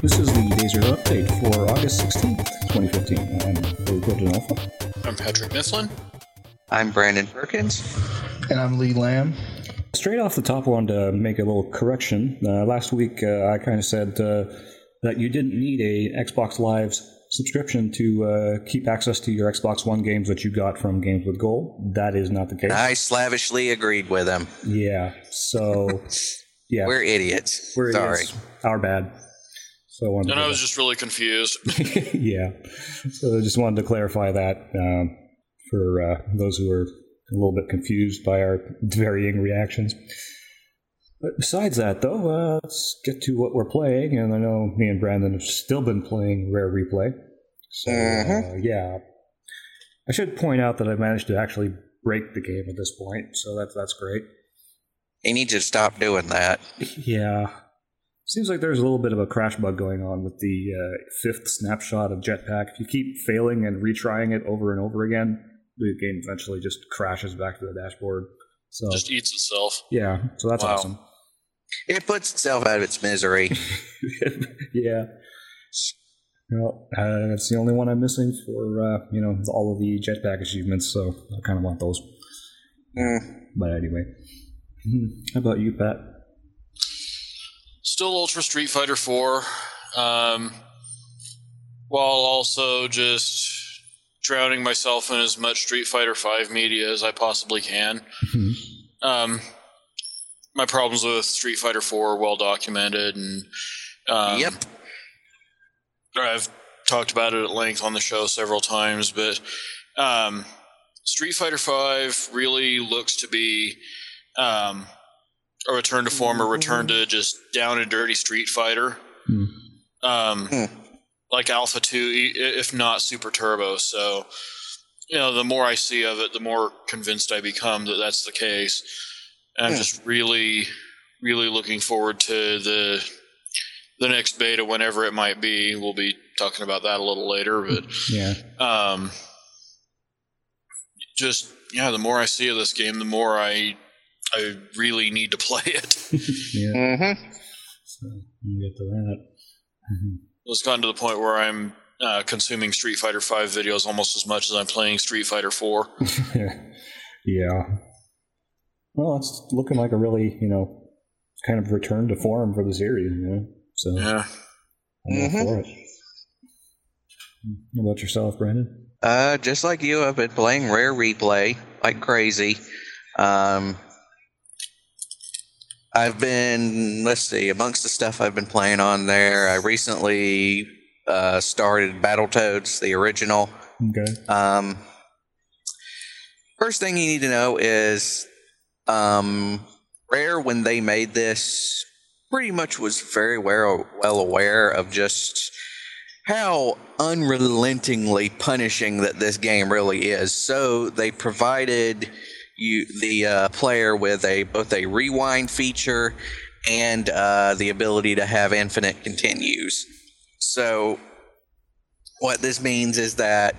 This is the Dazer update for August 16th, 2015. I'm Billy Clifton Alpha. I'm Patrick Mifflin. I'm Brandon Perkins. And I'm Lee Lamb. Straight off the top, I wanted to make a little correction. Last week, I kind of said that you didn't need a Xbox Live subscription to keep access to your Xbox One games that you got from Games with Gold. That is not the case. I slavishly agreed with him. Yeah, so... Yeah. We're idiots. We're Sorry. Idiots. Our bad. So I was just really confused. Yeah. So I just wanted to clarify that for those who are a little bit confused by our varying reactions. But besides that, though, let's get to what we're playing. And I know me and Brandon have still been playing Rare Replay. So, yeah. I should point out that I managed to actually break the game at this point. So that's great. You need to stop doing that. Yeah. Seems like there's a little bit of a crash bug going on with the fifth snapshot of Jetpack. If you keep failing and retrying it over and over again, the game eventually just crashes back to the dashboard. So just eats itself. Yeah, so that's awesome. It puts itself out of its misery. Yeah. Well, that's the only one I'm missing for all of the Jetpack achievements, so I kind of want those. But anyway. How about you, Pat? Still Ultra Street Fighter 4, while also just drowning myself in as much Street Fighter 5 media as I possibly can. My problems with Street Fighter 4 are well documented, and Yep. I've talked about it at length on the show several times, but Street Fighter 5 really looks to be a return to form, a return to just down and dirty Street Fighter. Like Alpha 2, if not Super Turbo. So, the more I see of it, the more convinced I become that that's the case. And I'm just really, really looking forward to the next beta, whenever it might be. We'll be talking about that a little later, but yeah. The more I see of this game, the more I really need to play it. Yeah. So we'll get to that. It's gotten to the point where I'm consuming Street Fighter 5 videos almost as much as I'm playing Street Fighter 4. Yeah. Well, it's looking like a really, kind of return to form for the series, So yeah. I'm all for it. How about yourself, Brandon? Just like you, I've been playing Rare Replay like crazy. I've been, amongst the stuff I've been playing on there, I recently started Battletoads, the original. Okay. First thing you need to know is Rare, when they made this, pretty much was very well aware of just how unrelentingly punishing that this game really is. So they provided the player with both a rewind feature and the ability to have infinite continues. So what this means is that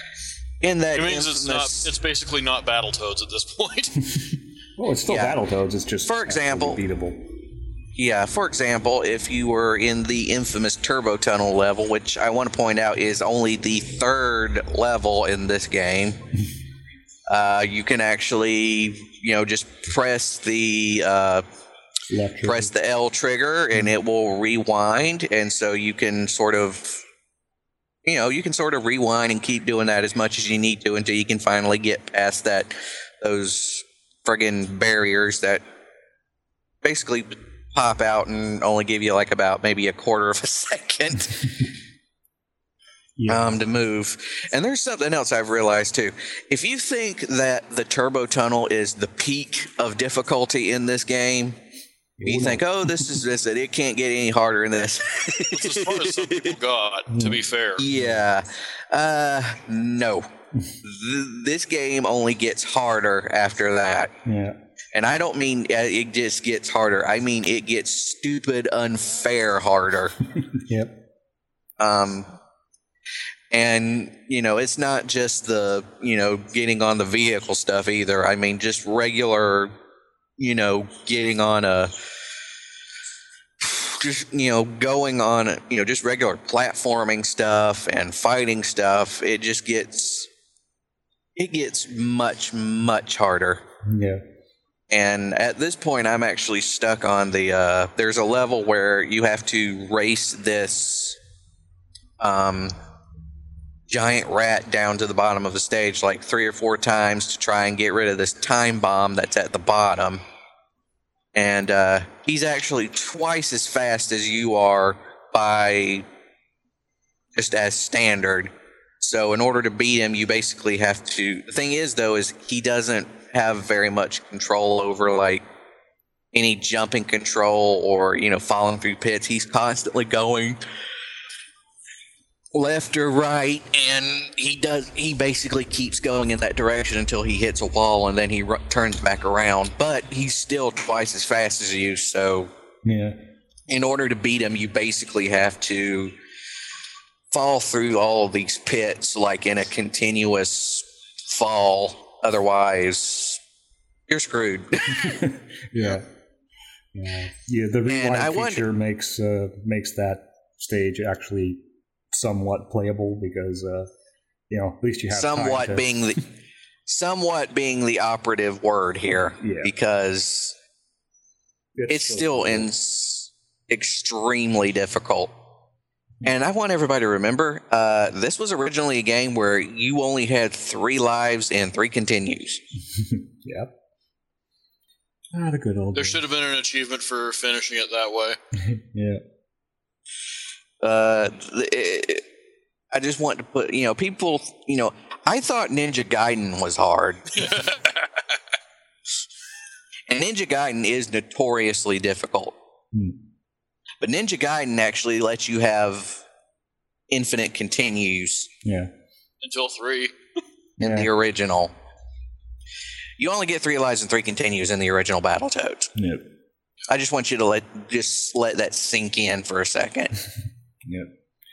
it's basically not Battletoads at this point. Well, it's still Battletoads. It's just for example beatable. Yeah, for example, if you were in the infamous Turbo Tunnel level, which I want to point out is only the third level in this game. You can actually, just press the L trigger, and it will rewind, and so you can sort of rewind and keep doing that as much as you need to until you can finally get past those friggin' barriers that basically pop out and only give you about maybe a quarter of a second. To move. And there's something else I've realized too. If you think that the Turbo Tunnel is the peak of difficulty in this game, you think, this is it. It can't get any harder than this. It's as far as some people got, to be fair. Yeah. No. This game only gets harder after that. Yeah. And I don't mean it just gets harder. I mean it gets stupid, unfair harder. Yep. And, it's not just the, getting on the vehicle stuff either. I mean, just regular, getting on a just going on just regular platforming stuff and fighting stuff, it gets much harder. Yeah. And at this point, I'm actually stuck on the there's a level where you have to race this giant rat down to the bottom of the stage like 3 or 4 times to try and get rid of this time bomb that's at the bottom. And he's actually twice as fast as you are by just as standard. So in order to beat him, you basically have to... The thing is, though, is he doesn't have very much control over, like, any jumping control or, falling through pits. He's constantly going left or right, and he basically keeps going in that direction until he hits a wall, and then he turns back around. But he's still twice as fast as you, so Yeah. in order to beat him, you basically have to fall through all of these pits like in a continuous fall. Otherwise, you're screwed. Yeah. Yeah, the rewind feature makes that stage actually somewhat playable because at least you have somewhat time to... somewhat being the operative word here, because it's still extremely difficult. And I want everybody to remember, this was originally a game where you only had 3 lives and 3 continues. Yep. The good old There days. should have been an achievement for finishing it that way. Yeah. I just want to put, people, I thought Ninja Gaiden was hard. And Ninja Gaiden is notoriously difficult. But Ninja Gaiden actually lets you have infinite continues. Yeah. Until 3. In the original. You only get 3 lives and 3 continues in the original Battletoads. Yep. I just want you to let that sink in for a second. Yep.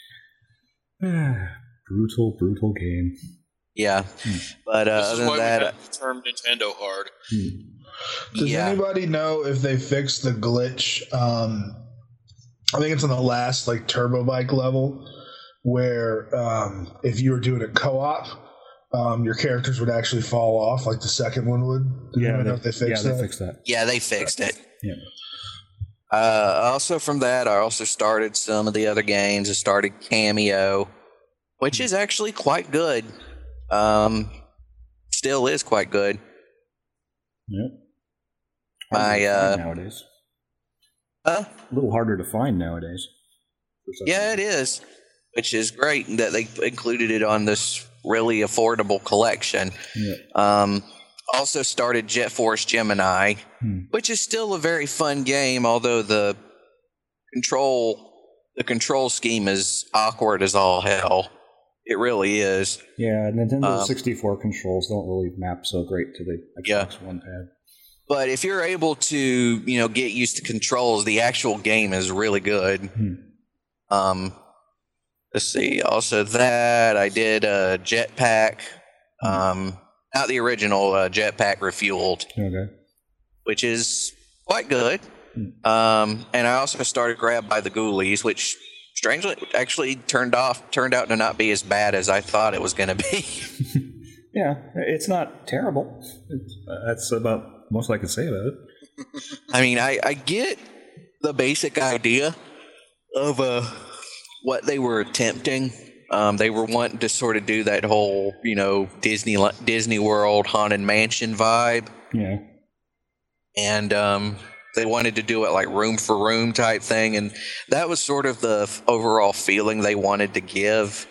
Brutal game. Yeah. But This other is than why that, we have the term Nintendo hard. Does anybody know if they fixed the glitch? I think it's on the last Turbo Bike level where if you were doing a co-op, your characters would actually fall off like the second one would. Do you know if they fixed that? They fixed that. Yeah, they fixed it. Yeah. Also from that, I also started some of the other games. I started Cameo, which is actually quite good. Still is quite good. Yep. Nowadays. A little harder to find nowadays. Yeah, it is. Which is great that they included it on this really affordable collection. Yeah. Also started Jet Force Gemini, which is still a very fun game, although the control scheme is awkward as all hell. It really is. Yeah, Nintendo 64 controls don't really map so great to the Xbox One pad. But if you're able to, get used to controls, the actual game is really good. Let's see. Also, that I did Jetpack. Not the original Jetpack Refueled. Okay. Which is quite good. And I also started Grabbed by the Ghoulies, which strangely actually turned out to not be as bad as I thought it was going to be. Yeah, it's not terrible. That's about most I can say about it. I mean, I get the basic idea of what they were attempting. They were wanting to sort of do that whole, Disney World Haunted Mansion vibe. Yeah. And they wanted to do it like room for room type thing. And that was sort of the overall feeling they wanted to give.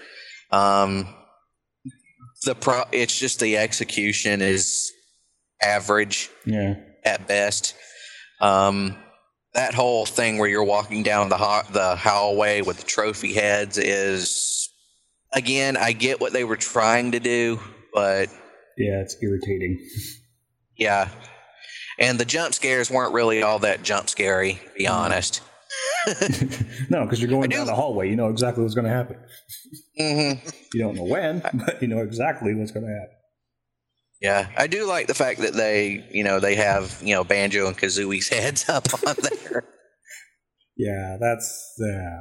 It's just the execution is average at best. That whole thing where you're walking down the hallway with the trophy heads is, again, I get what they were trying to do, but yeah, it's irritating. Yeah, and the jump scares weren't really all that jump scary, to be honest. No, because you're going down the hallway, you know exactly what's going to happen. Mm-hmm. You don't know when, but you know exactly what's going to happen. Yeah, I do like the fact that they have, Banjo and Kazooie's heads up on there. Yeah, that's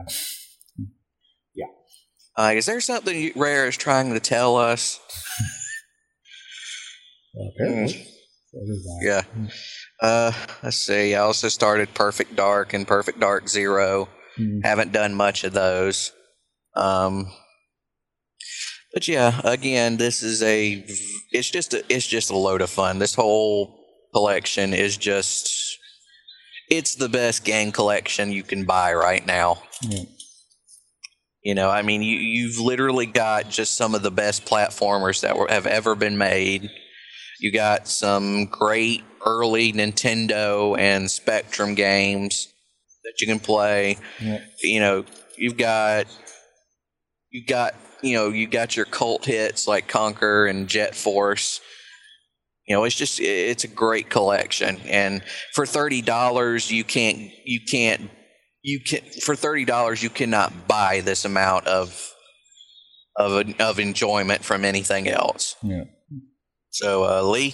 Is there something Rare is trying to tell us? apparently. Yeah. Let's see. I also started Perfect Dark and Perfect Dark Zero. Haven't done much of those. But yeah, again, this is it's just a load of fun. This whole collection is it's the best game collection you can buy right now. Yeah. You know, I mean, you've literally got just some of the best platformers that have ever been made. You got some great early Nintendo and Spectrum games that you can play. Yeah. You know, you got your cult hits like Conquer and Jet Force. You know, it's a great collection, and for $30 you cannot buy this amount of enjoyment from anything else. Yeah. So, Lee?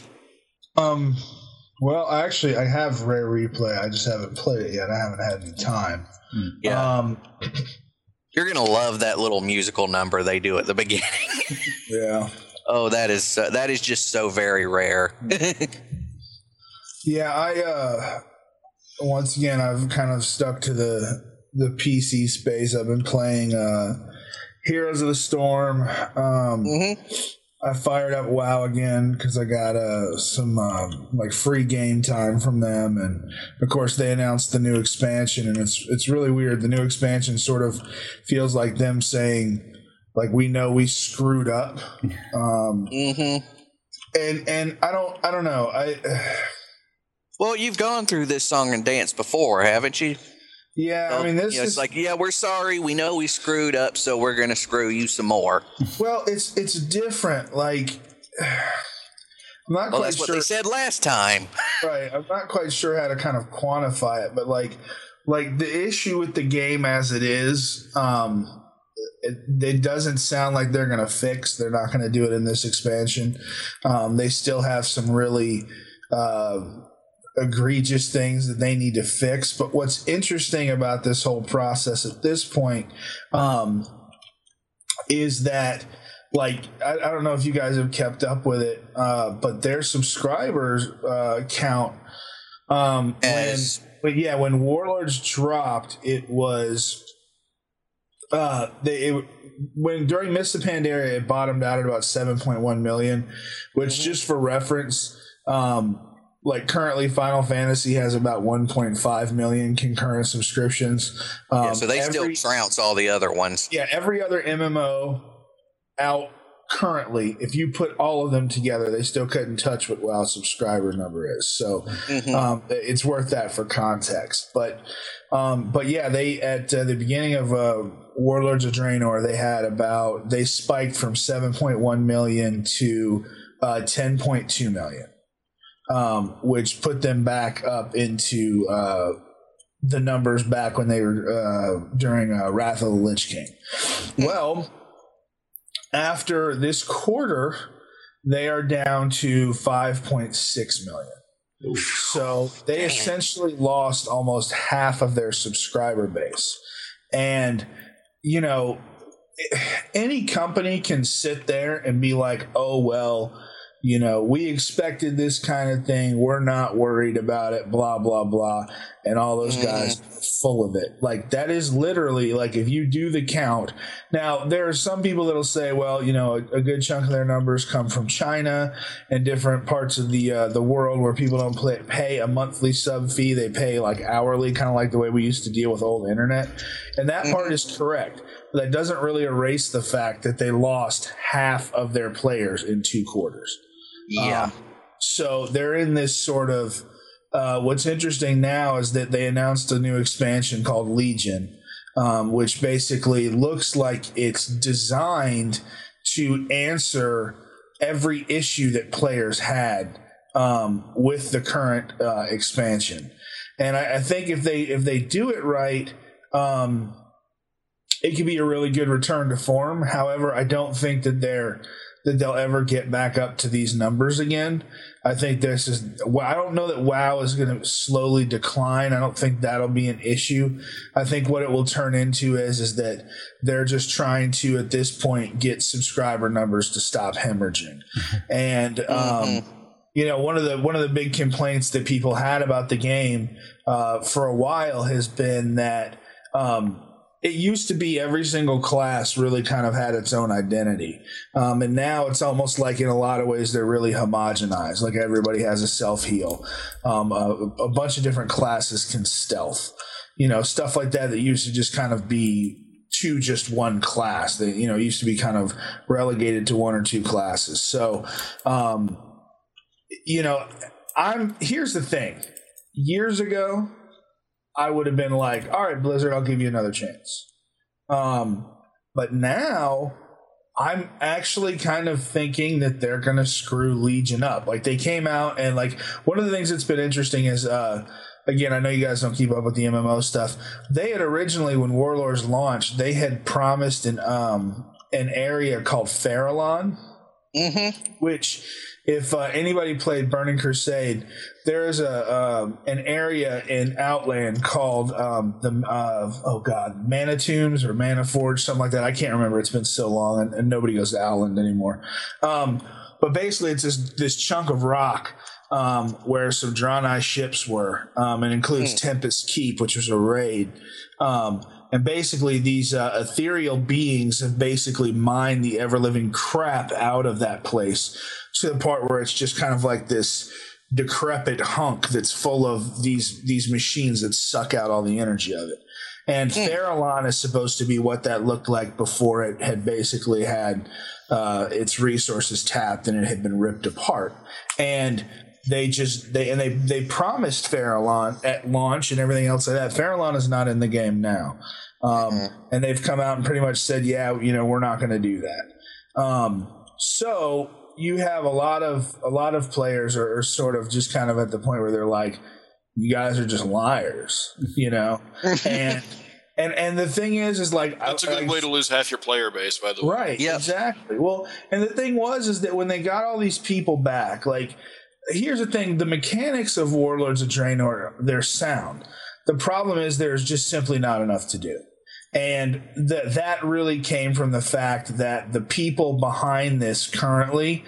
Well, actually, I have Rare Replay. I just haven't played it yet. I haven't had any time. Yeah. You're going to love that little musical number they do at the beginning. Yeah. Oh, that is just so very Rare. Yeah, once again, I've kind of stuck to the PC space. I've been playing Heroes of the Storm. I fired up WoW again because I got some free game time from them, and of course they announced the new expansion, and it's really weird. The new expansion sort of feels like them saying, like, we know we screwed up, and I don't know. Well, you've gone through this song and dance before, haven't you? Yeah, So, I mean, this is it's like, yeah, we're sorry. We know we screwed up, so we're going to screw you some more. Well, it's different. Like, I'm not quite that's sure. what they said last time. Right. I'm not quite sure how to kind of quantify it, but like the issue with the game as it is, it doesn't sound like they're going to fix. They're not going to do it in this expansion. They still have some really egregious things that they need to fix. But what's interesting about this whole process at this point is that, like, I don't know if you guys have kept up with it, but their subscribers count when Warlords dropped, it was during Mists of Pandaria, it bottomed out at about 7.1 million, which, just for reference, like, currently Final Fantasy has about 1.5 million concurrent subscriptions. So they still trounce all the other ones. Yeah, every other MMO out currently, if you put all of them together, they still couldn't touch what WoW's subscriber number is. So it's worth that for context. But yeah, they at the beginning of Warlords of Draenor, they spiked from 7.1 million to 10.2 million. Which put them back up into the numbers back when they were during Wrath of the Lich King. Well, after this quarter, they are down to 5.6 million. So they essentially lost almost half of their subscriber base. And, you know, any company can sit there and be like, oh, well, you know, we expected this kind of thing. We're not worried about it, blah, blah, blah. And all those guys full of it. Like, that is literally, like, if you do the count. Now, there are some people that'll say, well, you know, a good chunk of their numbers come from China and different parts of the world where people don't pay a monthly sub fee. They pay, like, hourly, kind of like the way we used to deal with old internet. And that part is correct. But that doesn't really erase the fact that they lost half of their players in 2 quarters. Yeah. So they're in this sort of what's interesting now is that they announced a new expansion called Legion, which basically looks like it's designed to answer every issue that players had with the current expansion. And I think if they do it right, it could be a really good return to form. However, I don't think that they'll ever get back up to these numbers again. I think I don't know that WoW is going to slowly decline. I don't think that'll be an issue. I think what it will turn into is that they're just trying to, at this point, get subscriber numbers to stop hemorrhaging. And, one of the big complaints that people had about the game for a while has been that it used to be every single class really kind of had its own identity. And now it's almost like in a lot of ways they're really homogenized. Like everybody has a self-heal. A bunch of different classes can stealth. Stuff like that used to just kind of be to just one class. They, used to be kind of relegated to one or two classes. So, here's the thing. Years ago, I would have been like, all right, Blizzard, I'll give you another chance. But now I'm actually kind of thinking that they're going to screw Legion up. Like they came out and like one of the things that's been interesting is, again, I know you guys don't keep up with the MMO stuff. They had originally, when Warlords launched, they had promised an area called Farallon, which if anybody played Burning Crusade, there is an area in Outland called Mana Tombs or Mana Forge, something like that. I can't remember. It's been so long, and nobody goes to Outland anymore. But basically, it's this chunk of rock where some Draenei ships were, and includes Tempest Keep, which was a raid. And basically, these ethereal beings have basically mined the ever-living crap out of that place to the part where it's just kind of like this decrepit hunk that's full of these machines that suck out all the energy of it. And Farallon is supposed to be what that looked like before it had basically had its resources tapped and it had been ripped apart. And they promised Farallon at launch and everything else like that. Farallon is not in the game now. And they've come out and pretty much said, yeah, we're not going to do that. So you have a lot of players are sort of just kind of at the point where they're like, you guys are just liars, and the thing is like that's a good way to lose half your player base, by the way. Right. Yep. Exactly. Well, and the thing is that when they got all these people back, like, here's the thing: the mechanics of Warlords of Draenor, they're sound. The problem is there's just simply not enough to do. And that really came from the fact that the people behind this currently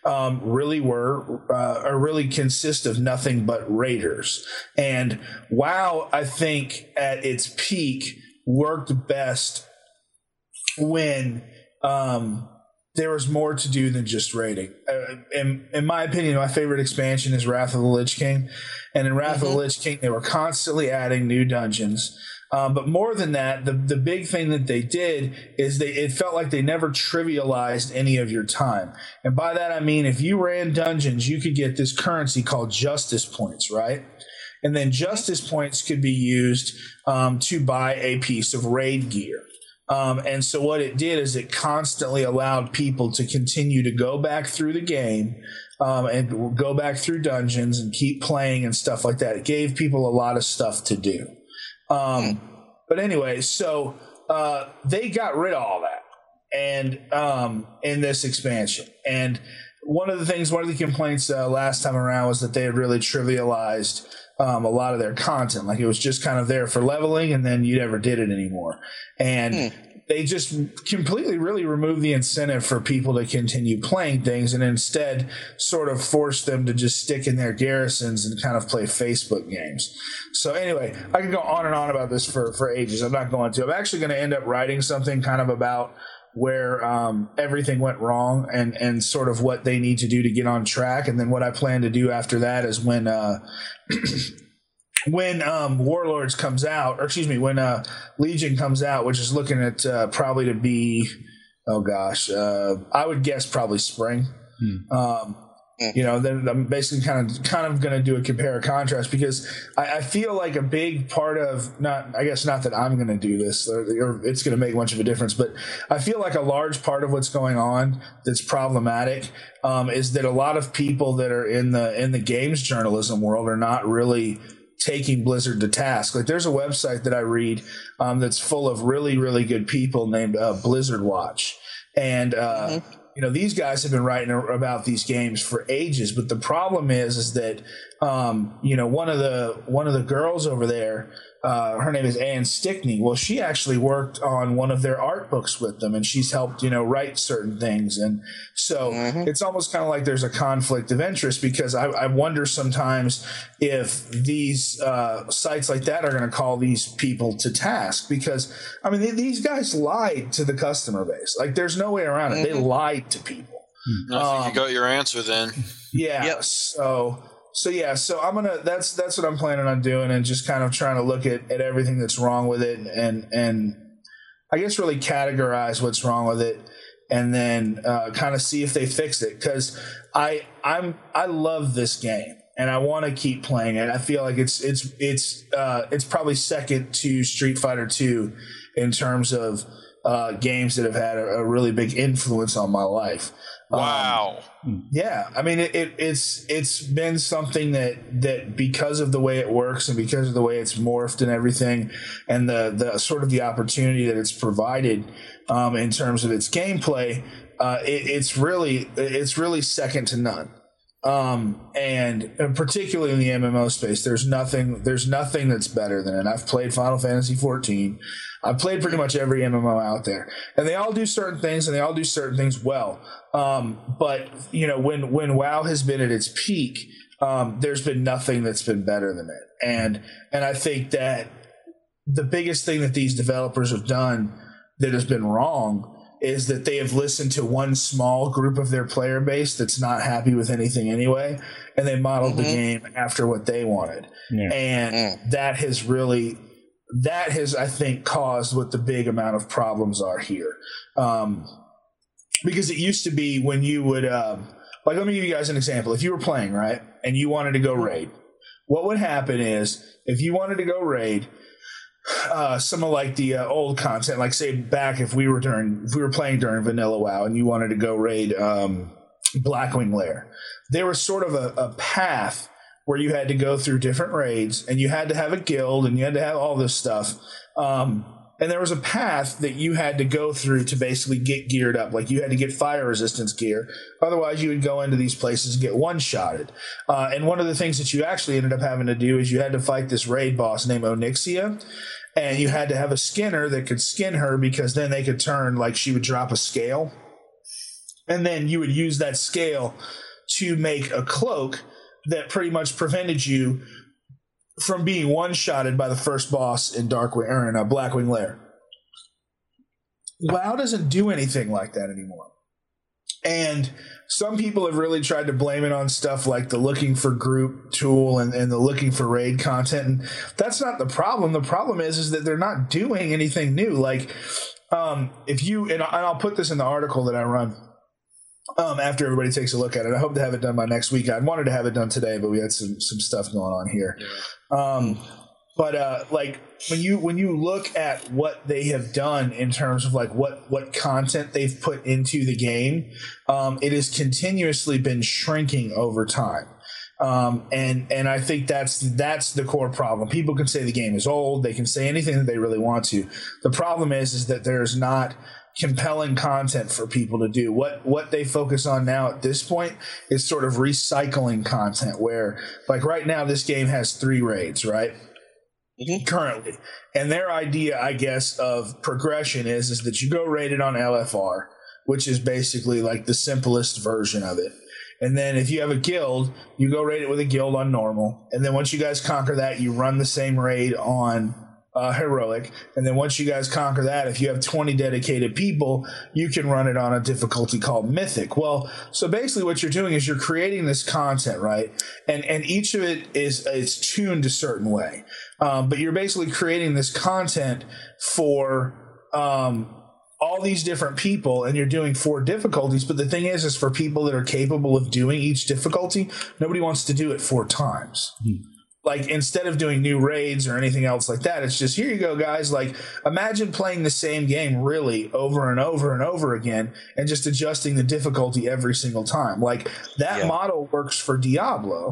really consist of nothing but raiders. And WoW, I think, at its peak, worked best when there was more to do than just raiding. In my opinion, my favorite expansion is Wrath of the Lich King. And in Wrath of the Lich King, they were constantly adding new dungeons. But more than that, the big thing that they did is it felt like they never trivialized any of your time. And by that, I mean, if you ran dungeons, you could get this currency called justice points, right? And then justice points could be used to buy a piece of raid gear. And so what it did is it constantly allowed people to continue to go back through the game and go back through dungeons and keep playing and stuff like that. It gave people a lot of stuff to do. But anyway, so they got rid of all that and in this expansion. And one of the complaints last time around was that they had really trivialized a lot of their content. Like it was just kind of there for leveling and then you never did it anymore. And they just completely really removed the incentive for people to continue playing things and instead sort of forced them to just stick in their garrisons and kind of play Facebook games. So anyway, I could go on and on about this for ages. I'm not going to. I'm actually going to end up writing something kind of about where everything went wrong and sort of what they need to do to get on track. And then what I plan to do after that is when Warlords comes out, or excuse me, when Legion comes out, which is looking at probably to be, I would guess probably spring. Then I'm basically kind of going to do a compare and contrast because I feel like a big part of not that I'm going to do this or it's going to make much of a difference, but I feel like a large part of what's going on that's problematic is that a lot of people that are in the games journalism world are not really taking Blizzard to task. Like there's a website that I read that's full of really, really good people named Blizzard Watch. And, you know, these guys have been writing about these games for ages, but the problem is that, you know, one of the girls over there, her name is Ann Stickney. Well, she actually worked on one of their art books with them, and she's helped, you know, write certain things. And so it's almost kind of like there's a conflict of interest, because I wonder sometimes if these sites like that are going to call these people to task, because, I mean, these guys lied to the customer base. Like, there's no way around it. They lied to people. I think you got your answer then. Yeah. Yep. So I'm gonna. That's what I'm planning on doing, and just kind of trying to look at everything that's wrong with it, and I guess really categorize what's wrong with it, and then kind of see if they fixed it. Because I love this game, and I want to keep playing it. I feel like it's probably second to Street Fighter 2 in terms of games that have had a really big influence on my life. Wow. Yeah, I mean it's been something that because of the way it works and because of the way it's morphed and everything, and the sort of the opportunity that it's provided in terms of its gameplay, it's really second to none. And particularly in the MMO space, there's nothing that's better than it. I've played Final Fantasy 14. I've played pretty much every MMO out there, and they all do certain things, and they all do certain things well. But you know, when WoW has been at its peak, there's been nothing that's been better than it. And I think that the biggest thing that these developers have done that has been wrong is that they have listened to one small group of their player base that's not happy with anything anyway, and they modeled the game after what they wanted. Yeah. And that has, I think, caused what the big amount of problems are here. Because it used to be when you would, like, let me give you guys an example. If you were playing, right, and you wanted to go raid, what would happen is, if you wanted to go raid, some of like the old content, like say back if we were playing during Vanilla WoW and you wanted to go raid Blackwing Lair, there was sort of a path where you had to go through different raids, and you had to have a guild, and you had to have all this stuff. And there was a path that you had to go through to basically get geared up. Like, you had to get fire resistance gear. Otherwise, you would go into these places and get one-shotted. And one of the things that you actually ended up having to do is you had to fight this raid boss named Onyxia. And you had to have a skinner that could skin her, because then they could turn, like, she would drop a scale. And then you would use that scale to make a cloak that pretty much prevented you from being one-shotted by the first boss in Blackwing Lair. WoW doesn't do anything like that anymore. And some people have really tried to blame it on stuff like the looking for group tool and the looking for raid content. And that's not the problem. The problem is that they're not doing anything new. Like, if you, and I'll put this in the article that I run, after everybody takes a look at it. I hope to have it done by next week. I wanted to have it done today, but we had some stuff going on here. But like when you look at what they have done in terms of like what content they've put into the game, it has continuously been shrinking over time. And I think that's the core problem. People can say the game is old. They can say anything that they really want to. The problem is that there's not compelling content for people to do. What they focus on now at this point is sort of recycling content, where, like, right now this game has 3 raids, right? Currently. And their idea, I guess, of progression is that you go raid it on LFR, which is basically like the simplest version of it. And then if you have a guild, you go raid it with a guild on normal. And then once you guys conquer that, you run the same raid on heroic. And then once you guys conquer that, if you have 20 dedicated people, you can run it on a difficulty called mythic. Well, so basically what you're doing is you're creating this content, right? And each of it is tuned a certain way. But you're basically creating this content for all these different people, and you're doing 4 difficulties. But the thing is for people that are capable of doing each difficulty, nobody wants to do it 4 times. Like, instead of doing new raids or anything else like that, it's just, here you go, guys. Like, imagine playing the same game really over and over and over again and just adjusting the difficulty every single time. Like, that model works for Diablo,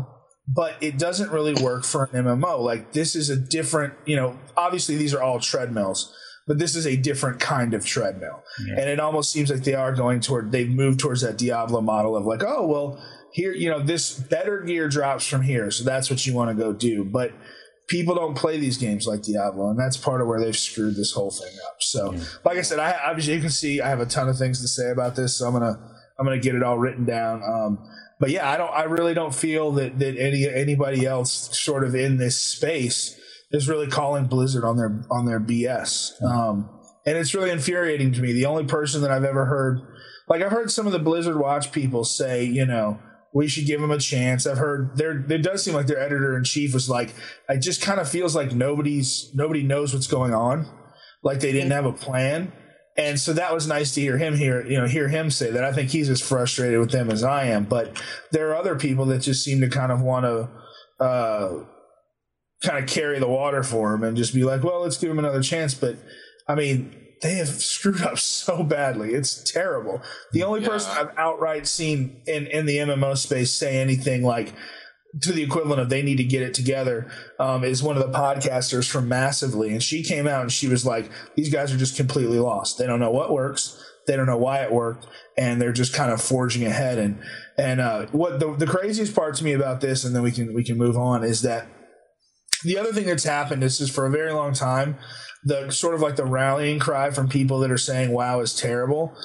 but it doesn't really work for an MMO. Like, this is a different, obviously these are all treadmills, but this is a different kind of treadmill. Yeah. And it almost seems like they've moved towards that Diablo model of like, oh, well, here, this better gear drops from here, so that's what you want to go do. But people don't play these games like Diablo, and that's part of where they've screwed this whole thing up. So, like I said, obviously you can see I have a ton of things to say about this, so I'm gonna get it all written down. But yeah, I really don't feel that anybody else sort of in this space is really calling Blizzard on their BS. And it's really infuriating to me. The only person that I've ever heard, like I've heard some of the Blizzard Watch people say, we should give them a chance. I've heard it does seem like their editor-in-chief was like, it just kind of feels like nobody knows what's going on. Like they didn't have a plan. And so that was nice to hear him say that. I think he's as frustrated with them as I am. But there are other people that just seem to kind of want to kind of carry the water for him and just be like, well, let's give him another chance. But I mean, they have screwed up so badly. It's terrible. The only person I've outright seen in the MMO space say anything like to the equivalent of they need to get it together is one of the podcasters from Massively. And she came out and she was like, these guys are just completely lost. They don't know what works. They don't know why it worked. And they're just kind of forging ahead. And what the craziest part to me about this, and then we can move on, is that the other thing that's happened is for a very long time, the sort of like the rallying cry from people that are saying WoW is terrible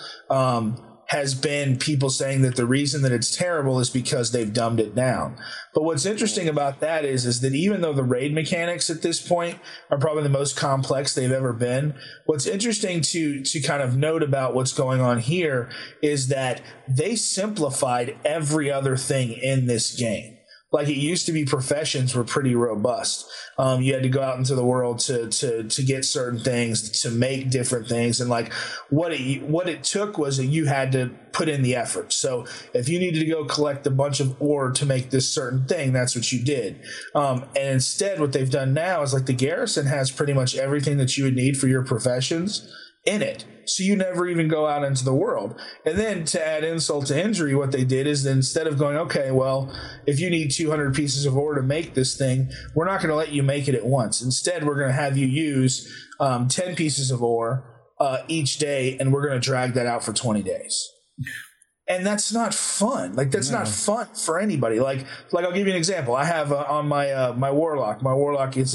has been people saying that the reason that it's terrible is because they've dumbed it down. But what's interesting about that is that even though the raid mechanics at this point are probably the most complex they've ever been, what's interesting to kind of note about what's going on here is that they simplified every other thing in this game. Like it used to be, professions were pretty robust. You had to go out into the world to get certain things, to make different things, and like what it took was that you had to put in the effort. So if you needed to go collect a bunch of ore to make this certain thing, that's what you did. And instead, what they've done now is like the garrison has pretty much everything that you would need for your professions in it. So you never even go out into the world. And then to add insult to injury, what they did is that instead of going, okay, well, if you need 200 pieces of ore to make this thing, we're not going to let you make it at once. Instead, we're going to have you use 10 pieces of ore each day, and we're going to drag that out for 20 days. And that's not fun. Like, that's not fun for anybody. Like I'll give you an example. I have on my warlock. My warlock is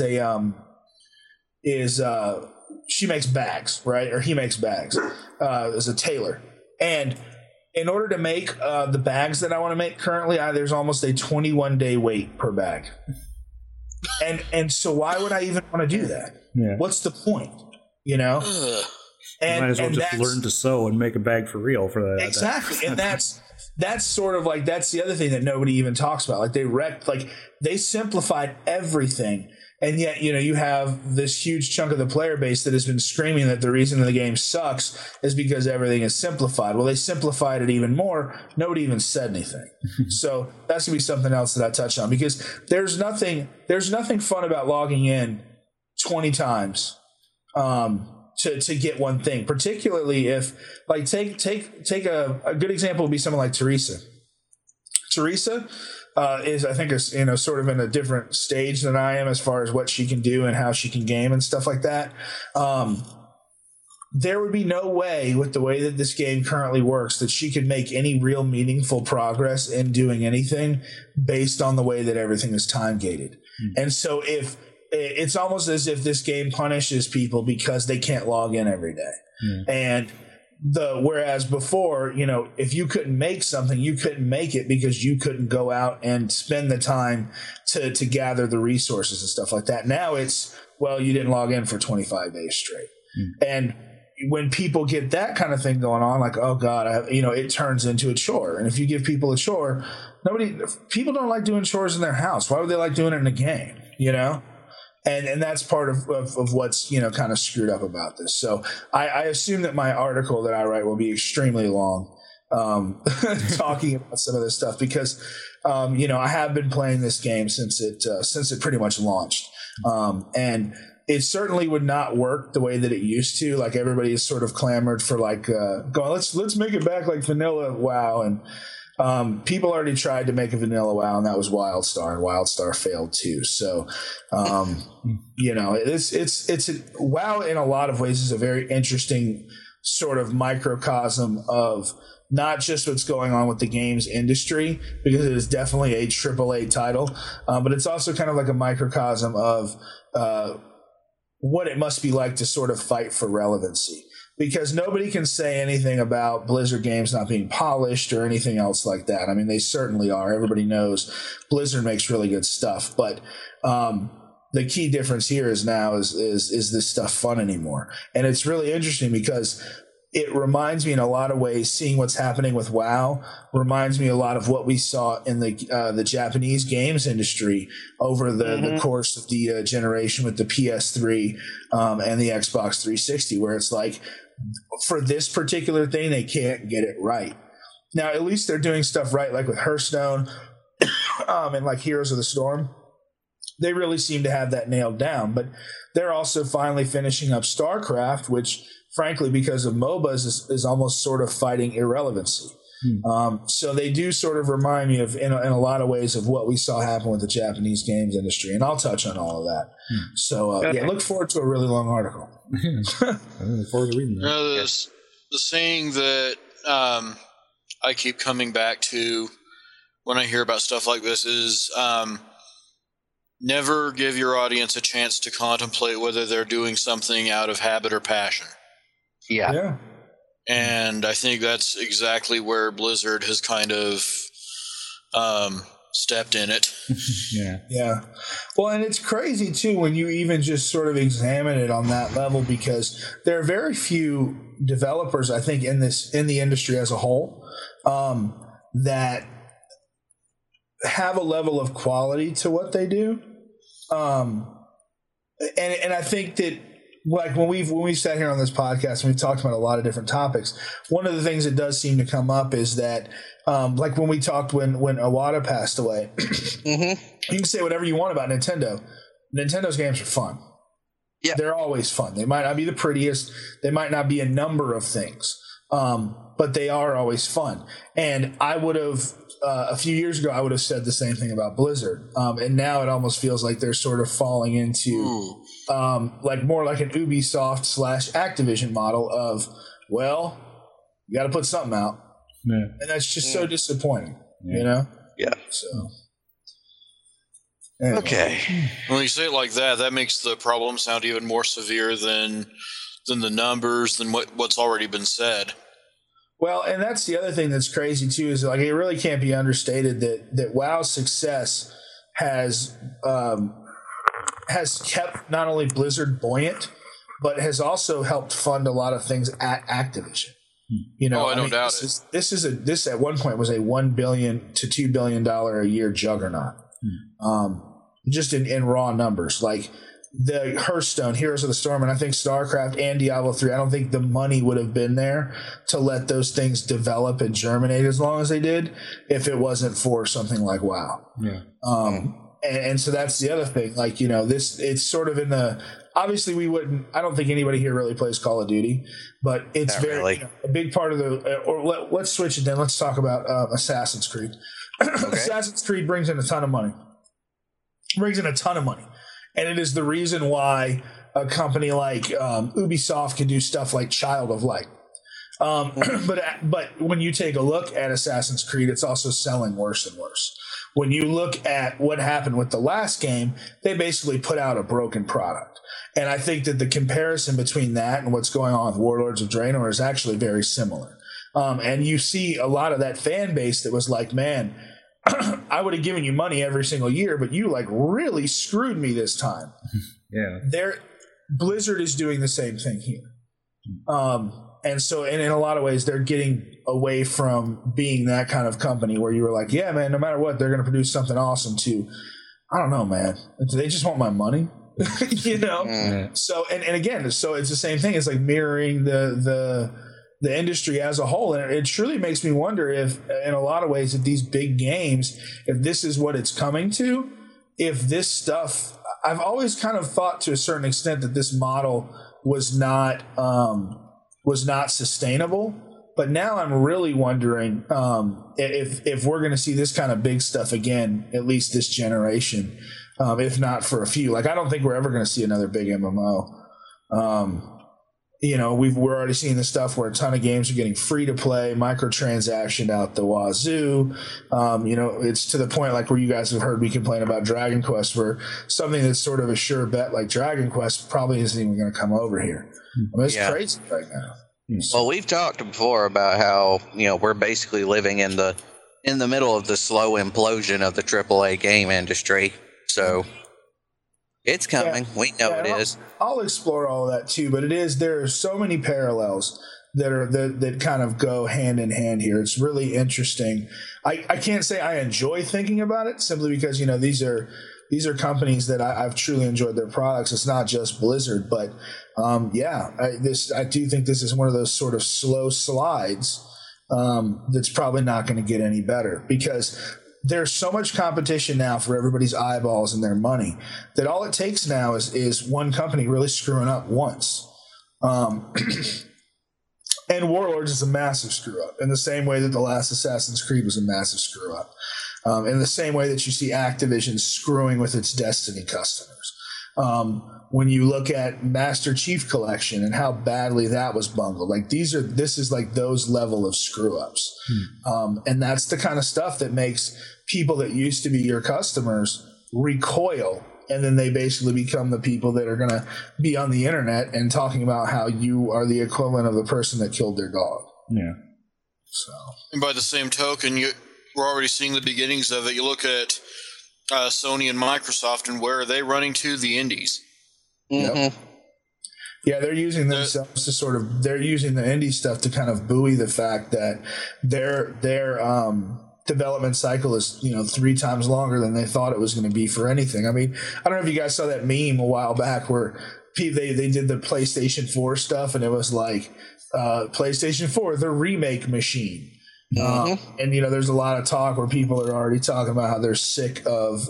she makes bags, right? Or he makes bags as a tailor. And in order to make the bags that I want to make currently, there's almost a 21-day wait per bag. And so why would I even want to do that? Yeah. What's the point? And you might as well just learn to sew and make a bag for real for that. Exactly. And that's sort of like, that's the other thing that nobody even talks about. Like they simplified everything. And yet, you have this huge chunk of the player base that has been screaming that the reason the game sucks is because everything is simplified. Well, they simplified it even more. Nobody even said anything. So that's going to be something else that I touch on, because there's nothing fun about logging in 20 times to get one thing, particularly if, like, take a good example would be someone like Teresa. Teresa is, I think, sort of in a different stage than I am as far as what she can do and how she can game and stuff like that. There would be no way, with the way that this game currently works, that she could make any real meaningful progress in doing anything based on the way that everything is time gated. Mm-hmm. And so it's almost as if this game punishes people because they can't log in every day. Mm-hmm. And whereas before, if you couldn't make something, you couldn't make it because you couldn't go out and spend the time to gather the resources and stuff like that. Now it's, well, you didn't log in for 25 days straight. And when people get that kind of thing going on, like, oh God, it turns into a chore. And if you give people a chore, people don't like doing chores in their house. Why would they like doing it in a game? And that's part of what's, kind of screwed up about this. So I assume that my article that I write will be extremely long, talking about some of this stuff, because, I have been playing this game since it pretty much launched. And it certainly would not work the way that it used to. Like, everybody has sort of clamored for, like, going, let's make it back like vanilla WoW. And People already tried to make a vanilla WoW, and that was WildStar, and WildStar failed too. So, it's WoW in a lot of ways is a very interesting sort of microcosm of not just what's going on with the games industry, because it is definitely a AAA title, but it's also kind of like a microcosm of what it must be like to sort of fight for relevancy. Because nobody can say anything about Blizzard games not being polished or anything else like that. I mean, they certainly are. Everybody knows Blizzard makes really good stuff, but the key difference here is now is this stuff fun anymore? And it's really interesting because it reminds me in a lot of ways, seeing what's happening with WoW reminds me a lot of what we saw in the Japanese games industry over the course of the generation with the PS3 and the Xbox 360, where it's like, for this particular thing, they can't get it right. Now, at least they're doing stuff right, like with Hearthstone and like Heroes of the Storm. They really seem to have that nailed down. But they're also finally finishing up StarCraft, which, frankly, because of MOBAs, is almost sort of fighting irrelevancy. So they do sort of remind me of, in a lot of ways, of what we saw happen with the Japanese games industry. And I'll touch on all of that. So, look forward to a really long article. I look forward to reading that. The saying that I keep coming back to when I hear about stuff like this is never give your audience a chance to contemplate whether they're doing something out of habit or passion. Yeah. And I think that's exactly where Blizzard has kind of stepped in it. Yeah. Well, and it's crazy, too, when you even just sort of examine it on that level, because there are very few developers, I think, in the industry as a whole that have a level of quality to what they do. And I think that, like, when we sat here on this podcast and we talked about a lot of different topics, one of the things that does seem to come up is that, like when we talked when Iwata passed away, you can say whatever you want about Nintendo. Nintendo's games are fun. Yeah, they're always fun. They might not be the prettiest. They might not be a number of things, but they are always fun. And I would have, a few years ago, I would have said the same thing about Blizzard. And now it almost feels like they're sort of falling into like more like an Ubisoft / Activision model of, well, you got to put something out. Yeah. And that's just so disappointing, you know? Yeah. So. Anyway. Okay. When you say it like that, that makes the problem sound even more severe than the numbers, than what's already been said. Well, and that's the other thing that's crazy too, is like, it really can't be understated that WoW's success has kept not only Blizzard buoyant, but has also helped fund a lot of things at Activision. You know, I don't doubt it. This at one point was a $1 billion to $2 billion a year juggernaut. Just in raw numbers, like the Hearthstone, Heroes of the Storm, and I think StarCraft and Diablo 3, I don't think the money would have been there to let those things develop and germinate as long as they did if it wasn't for something like WoW. Yeah. And so that's the other thing. Like, you know, it's sort of in the, obviously I don't think anybody here really plays Call of Duty, but it's Not really. a big part of let's switch it then. Let's talk about Assassin's Creed. Okay. Assassin's Creed brings in a ton of money. And it is the reason why a company like Ubisoft can do stuff like Child of Light. But when you take a look at Assassin's Creed, it's also selling worse and worse. When you look at what happened with the last game, they basically put out a broken product. And I think that the comparison between that and what's going on with Warlords of Draenor is actually very similar. And you see a lot of that fan base that was like, man, I would have given you money every single year, but you like really screwed me this time. Yeah. Blizzard is doing the same thing here. And so, and in a lot of ways, they're getting away from being that kind of company where you were like, yeah, man, no matter what, they're going to produce something awesome too. I don't know, man. They just want my money, you know? Yeah. So, and again, so it's the same thing. It's like mirroring the industry as a whole. And it truly makes me wonder if, in a lot of ways, if these big games, if this is what it's coming to, if this stuff, I've always kind of thought to a certain extent that this model was not sustainable, But now I'm really wondering if we're going to see this kind of big stuff again, at least this generation, if not for a few. Like, I don't think we're ever going to see another big MMO. We're already seeing the stuff where a ton of games are getting free to play, microtransaction out the wazoo. It's to the point like where you guys have heard me complain about Dragon Quest, where something that's sort of a sure bet like Dragon Quest probably isn't even going to come over here. I mean, it's crazy right now. Well, we've talked before about how we're basically living in the middle of the slow implosion of the AAA game industry. So it's coming. We know it is. I'll explore all of that too, but there are so many parallels that kind of go hand in hand here. It's really interesting. I can't say I enjoy thinking about it simply because these are companies that I've truly enjoyed their products. It's not just Blizzard, but I do think this is one of those sort of slow slides that's probably not going to get any better, because there's so much competition now for everybody's eyeballs and their money that all it takes now is one company really screwing up once. And Warlords is a massive screw up in the same way that the last Assassin's Creed was a massive screw up. In the same way that you see Activision screwing with its Destiny customers. When you look at Master Chief Collection and how badly that was bungled, like this is like those level of screw ups. And that's the kind of stuff that makes people that used to be your customers recoil. And then they basically become the people that are going to be on the internet and talking about how you are the equivalent of the person that killed their dog. Yeah. So. And by the same token, we're already seeing the beginnings of it. You look at Sony and Microsoft, and where are they running to? The indies. Mm-hmm. Yep. Yeah, they're using themselves to they're using the indie stuff to kind of buoy the fact that their development cycle is 3 times longer than they thought it was going to be for anything. I mean, I don't know if you guys saw that meme a while back where they did the PlayStation 4 stuff, and it was like PlayStation 4, the remake machine. Mm-hmm. And there's a lot of talk where people are already talking about how they're sick of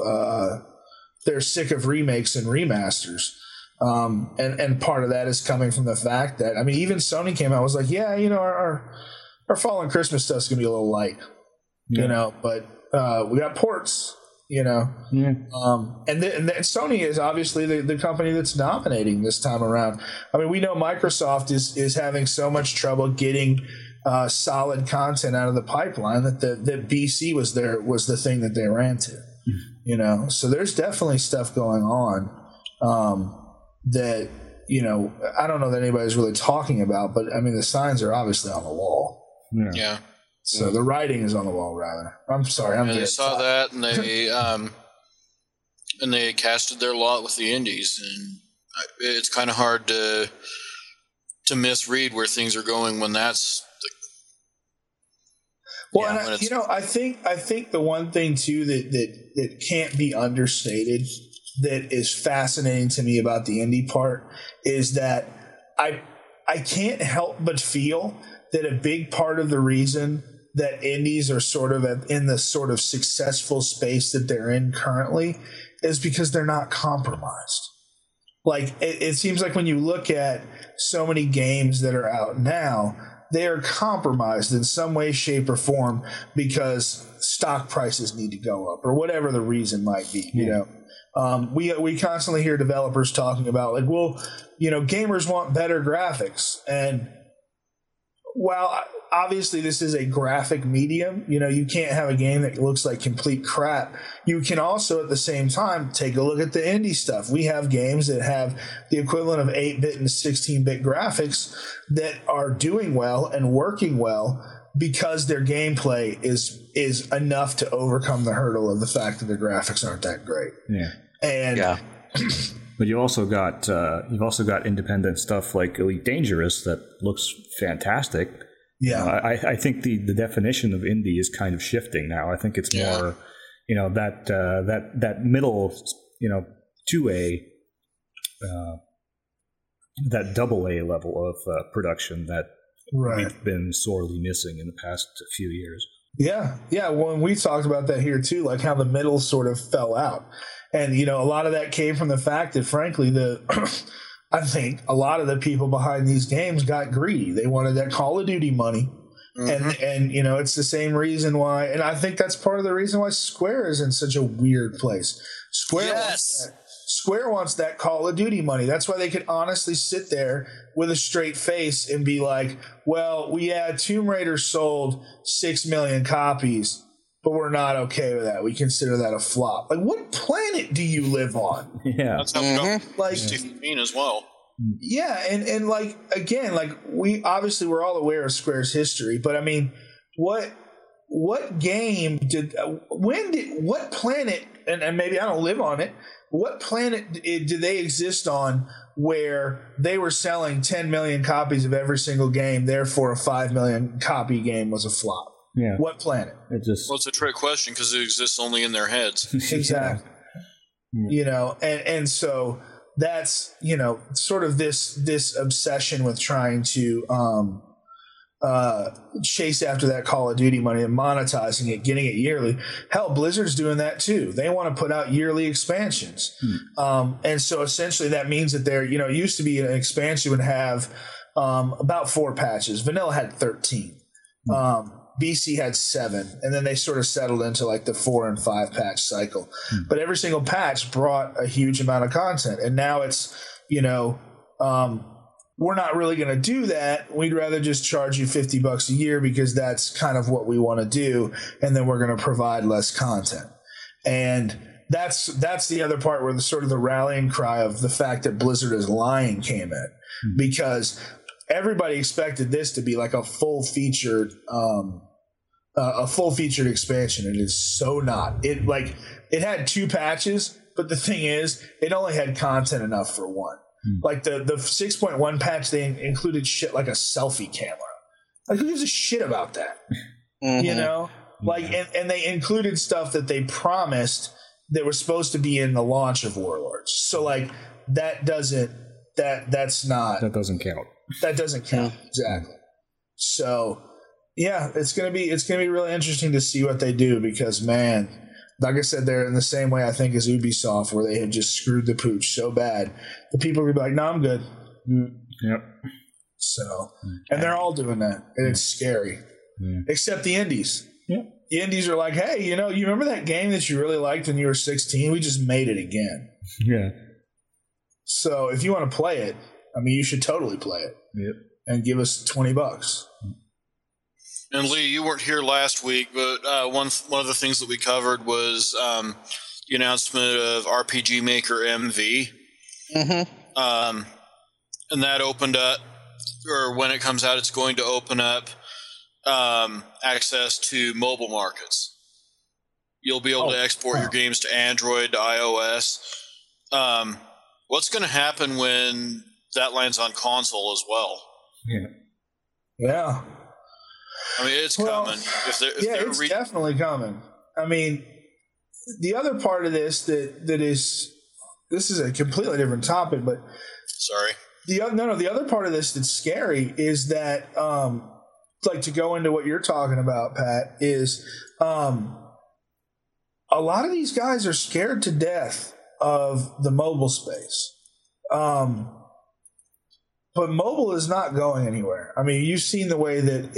remakes and remasters. And part of that is coming from the fact that, I mean, even Sony came out and was like, yeah, our fall and Christmas stuff's gonna be a little light, but we got ports, Yeah. and Sony is obviously the company that's dominating this time around. I mean, we know Microsoft is having so much trouble getting solid content out of the pipeline that BC was the thing that they ran to, so there's definitely stuff going on that I don't know that anybody's really talking about, but I mean the signs are obviously on the wall. Yeah. So the writing is on the wall, rather. I'm sorry. They saw that, and they casted their lot with the indies, and it's kind of hard to misread where things are going when that's. I think the one thing too that can't be understated, that is fascinating to me about the indie part, is that I can't help but feel that a big part of the reason that indies are sort of in the sort of successful space that they're in currently is because they're not compromised. Like it seems like when you look at so many games that are out now, they are compromised in some way, shape, or form because stock prices need to go up or whatever the reason might be. We constantly hear developers talking about like, well, gamers want better graphics, and while obviously this is a graphic medium, you can't have a game that looks like complete crap. You can also at the same time take a look at the indie stuff. We have games that have the equivalent of 8-bit and 16-bit graphics that are doing well and working well because their gameplay is enough to overcome the hurdle of the fact that the graphics aren't that great. Yeah. And yeah. But you've also got independent stuff like Elite Dangerous that looks fantastic. Yeah, I think the definition of indie is kind of shifting now. I think it's more, that middle, 2A, that double A level of production that we've been sorely missing in the past few years. Yeah. Well, we talked about that here too, like how the middle sort of fell out. And, a lot of that came from the fact that, frankly, I think a lot of the people behind these games got greedy. They wanted that Call of Duty money. And you know, it's the same reason why, and I think that's part of the reason why Square is in such a weird place. Square wants that Call of Duty money. That's why they could honestly sit there with a straight face and be like, well, we had Tomb Raider sold 6 million copies, but we're not okay with that. We consider that a flop. Like, what planet do you live on? Yeah. That's how we got like 15 as well. Yeah, and like, again, like, we're all aware of Square's history, but I mean, what game what planet, and maybe I don't live on it, what planet did they exist on where they were selling 10 million copies of every single game, therefore a 5 million copy game was a flop? Yeah. What planet? It's a trick question because it exists only in their heads. Exactly. Yeah. You know, and so that's, you know, sort of this obsession with trying to chase after that Call of Duty money and monetizing it, getting it yearly. Hell, Blizzard's doing that too. They want to put out yearly expansions. And so essentially that means that there, you know, it used to be an expansion would have about 4 patches. Vanilla had 13. BC had 7, and then they sort of settled into like the 4 and 5 patch cycle. But every single patch brought a huge amount of content, and now it's, you know, we're not really going to do that. We'd rather just charge you $50 a year because that's kind of what we want to do, and then we're going to provide less content. And that's the other part where the sort of the rallying cry of the fact that Blizzard is lying came in, because everybody expected this to be like a full-featured expansion. It is so not. It had 2 patches, but the thing is, it only had content enough for 1. Like the 6.1 patch, they included shit like a selfie camera. Like, who gives a shit about that? You know, like, and they included stuff that they promised that was supposed to be in the launch of Warlords. So like that doesn't count. That doesn't count. Exactly. So yeah, it's gonna be really interesting to see what they do, because, man, like I said, they're in the same way I think as Ubisoft, where they had just screwed the pooch so bad the people are gonna be like, no, I'm good. Yep. So, and they're all doing that, and it's scary. Except the indies. Yep. The indies are like, hey, you know, you remember that game that you really liked when you were 16? We just made it again. Yeah. So if you want to play it, I mean, you should totally play it. Yep. And give us $20. And Lee, you weren't here last week, but one of the things that we covered was the announcement of RPG Maker MV. And that opened up, or when it comes out, it's going to open up access to mobile markets. You'll be able to export your games to Android, to iOS. What's going to happen when that lands on console as well? Yeah. I mean, it's coming. It's definitely coming. I mean, the other part of this this is a completely different topic, but sorry. The other part of this that's scary is that, like, to go into what you're talking about, Pat, is a lot of these guys are scared to death of the mobile space. But mobile is not going anywhere. I mean, you've seen the way that,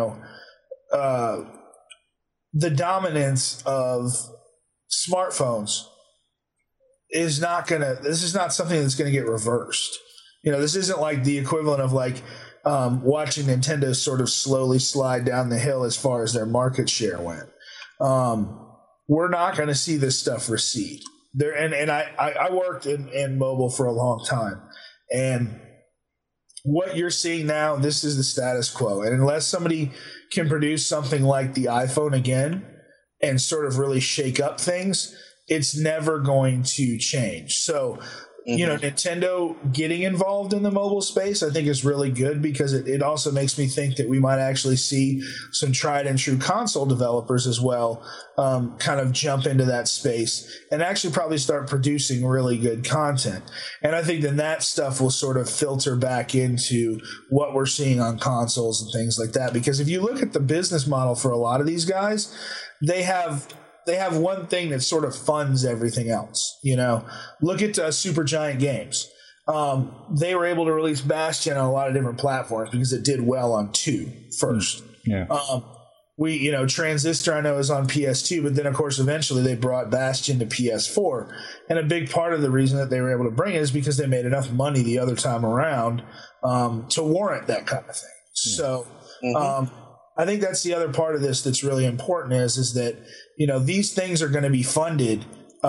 the dominance of smartphones is not this is not something that's going to get reversed. You know, this isn't like the equivalent of like watching Nintendo sort of slowly slide down the hill as far as their market share went. We're not going to see this stuff recede. I worked in mobile for a long time, and what you're seeing now, this is the status quo. And unless somebody can produce something like the iPhone again and sort of really shake up things, it's never going to change. So, Nintendo getting involved in the mobile space, I think, is really good, because it also makes me think that we might actually see some tried and true console developers as well kind of jump into that space and actually probably start producing really good content. And I think then that stuff will sort of filter back into what we're seeing on consoles and things like that. Because if you look at the business model for a lot of these guys, they have one thing that sort of funds everything else. Look at Supergiant Games. They were able to release Bastion on a lot of different platforms because it did well on 2 first. Yeah. Transistor I know is on PS2, but then of course eventually they brought Bastion to PS4, and a big part of the reason that they were able to bring it is because they made enough money the other time around to warrant that kind of thing. Yeah. So I think that's the other part of this that's really important is that these things are going to be funded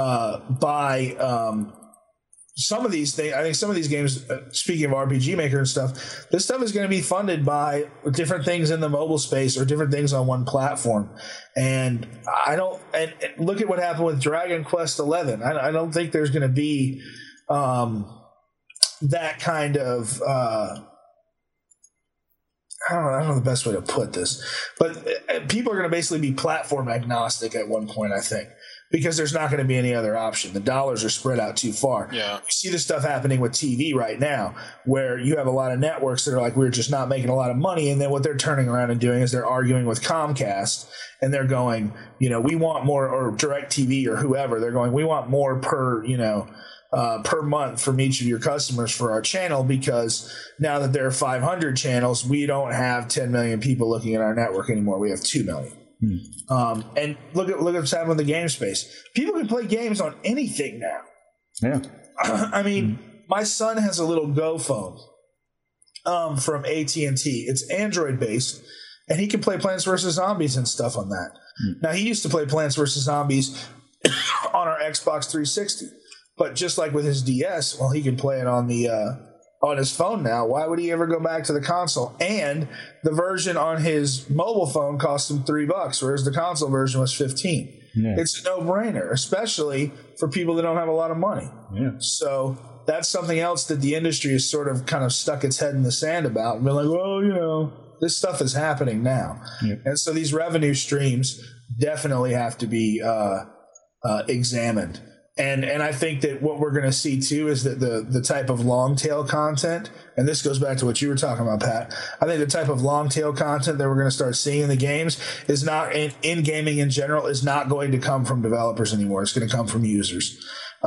by some of these things. I think some of these games, speaking of RPG Maker and stuff, this stuff is going to be funded by different things in the mobile space or different things on one platform. And and look at what happened with Dragon Quest XI. I don't think there's going to be that kind of I don't know the best way to put this, but people are going to basically be platform agnostic at one point, I think, because there's not going to be any other option. The dollars are spread out too far. Yeah. You see this stuff happening with TV right now, where you have a lot of networks that are like, we're just not making a lot of money. And then what they're turning around and doing is they're arguing with Comcast, and they're going, we want more, or DirecTV or whoever. They're going, we want more per month from each of your customers for our channel, because now that there are 500 channels, we don't have 10 million people looking at our network anymore. We have 2 million. And look at what's happening with the game space. People can play games on anything now. Yeah. I mean, my son has a little Go phone from AT&T. It's Android based, and he can play Plants vs. Zombies and stuff on that. Now, he used to play Plants vs. Zombies on our Xbox 360, but just like with his DS, well, he can play it on the on his phone now. Why would he ever go back to the console? And the version on his mobile phone cost him $3, whereas the console version was $15. Yeah. It's a no-brainer, especially for people that don't have a lot of money. Yeah. So that's something else that the industry has sort of kind of stuck its head in the sand about and been like, well, this stuff is happening now. Yeah. And so these revenue streams definitely have to be examined. And I think that what we're going to see too is that the type of long tail content, and this goes back to what you were talking about, Pat. I think the type of long tail content that we're going to start seeing in the games is not in gaming in general is not going to come from developers anymore. It's going to come from users.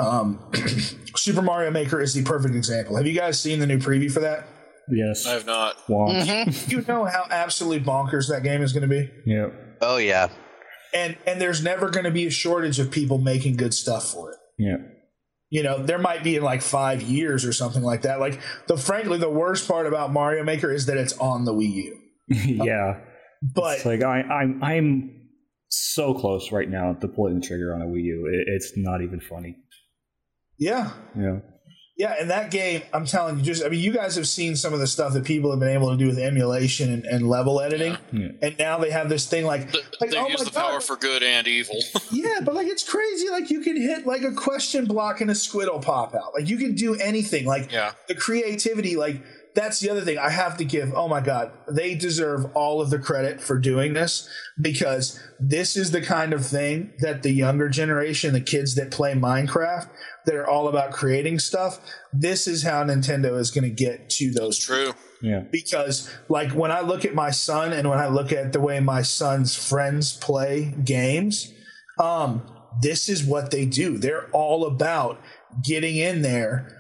Super Mario Maker is the perfect example. Have you guys seen the new preview for that? Yes, I have not. You know how absolutely bonkers that game is going to be? Yeah. Oh yeah. And there's never going to be a shortage of people making good stuff for it. Yeah. There might be in like 5 years or something like that. Like frankly, the worst part about Mario Maker is that it's on the Wii U. Yeah. But it's like I'm so close right now to pulling the trigger on a Wii U. It's not even funny. Yeah. Yeah. Yeah, and that game, I'm telling you, you guys have seen some of the stuff that people have been able to do with emulation and level editing, and now they have this thing like they use the power for good and evil. Yeah, but it's crazy. You can hit a question block and a squid will pop out. You can do anything. The creativity. That's the other thing I have to give. Oh my God, they deserve all of the credit for doing this, because this is the kind of thing that the younger generation, the kids that play Minecraft, that are all about creating stuff. This is how Nintendo is going to get to those. True. Yeah. Because when I look at my son and when I look at the way my son's friends play games, this is what they do. They're all about getting in there,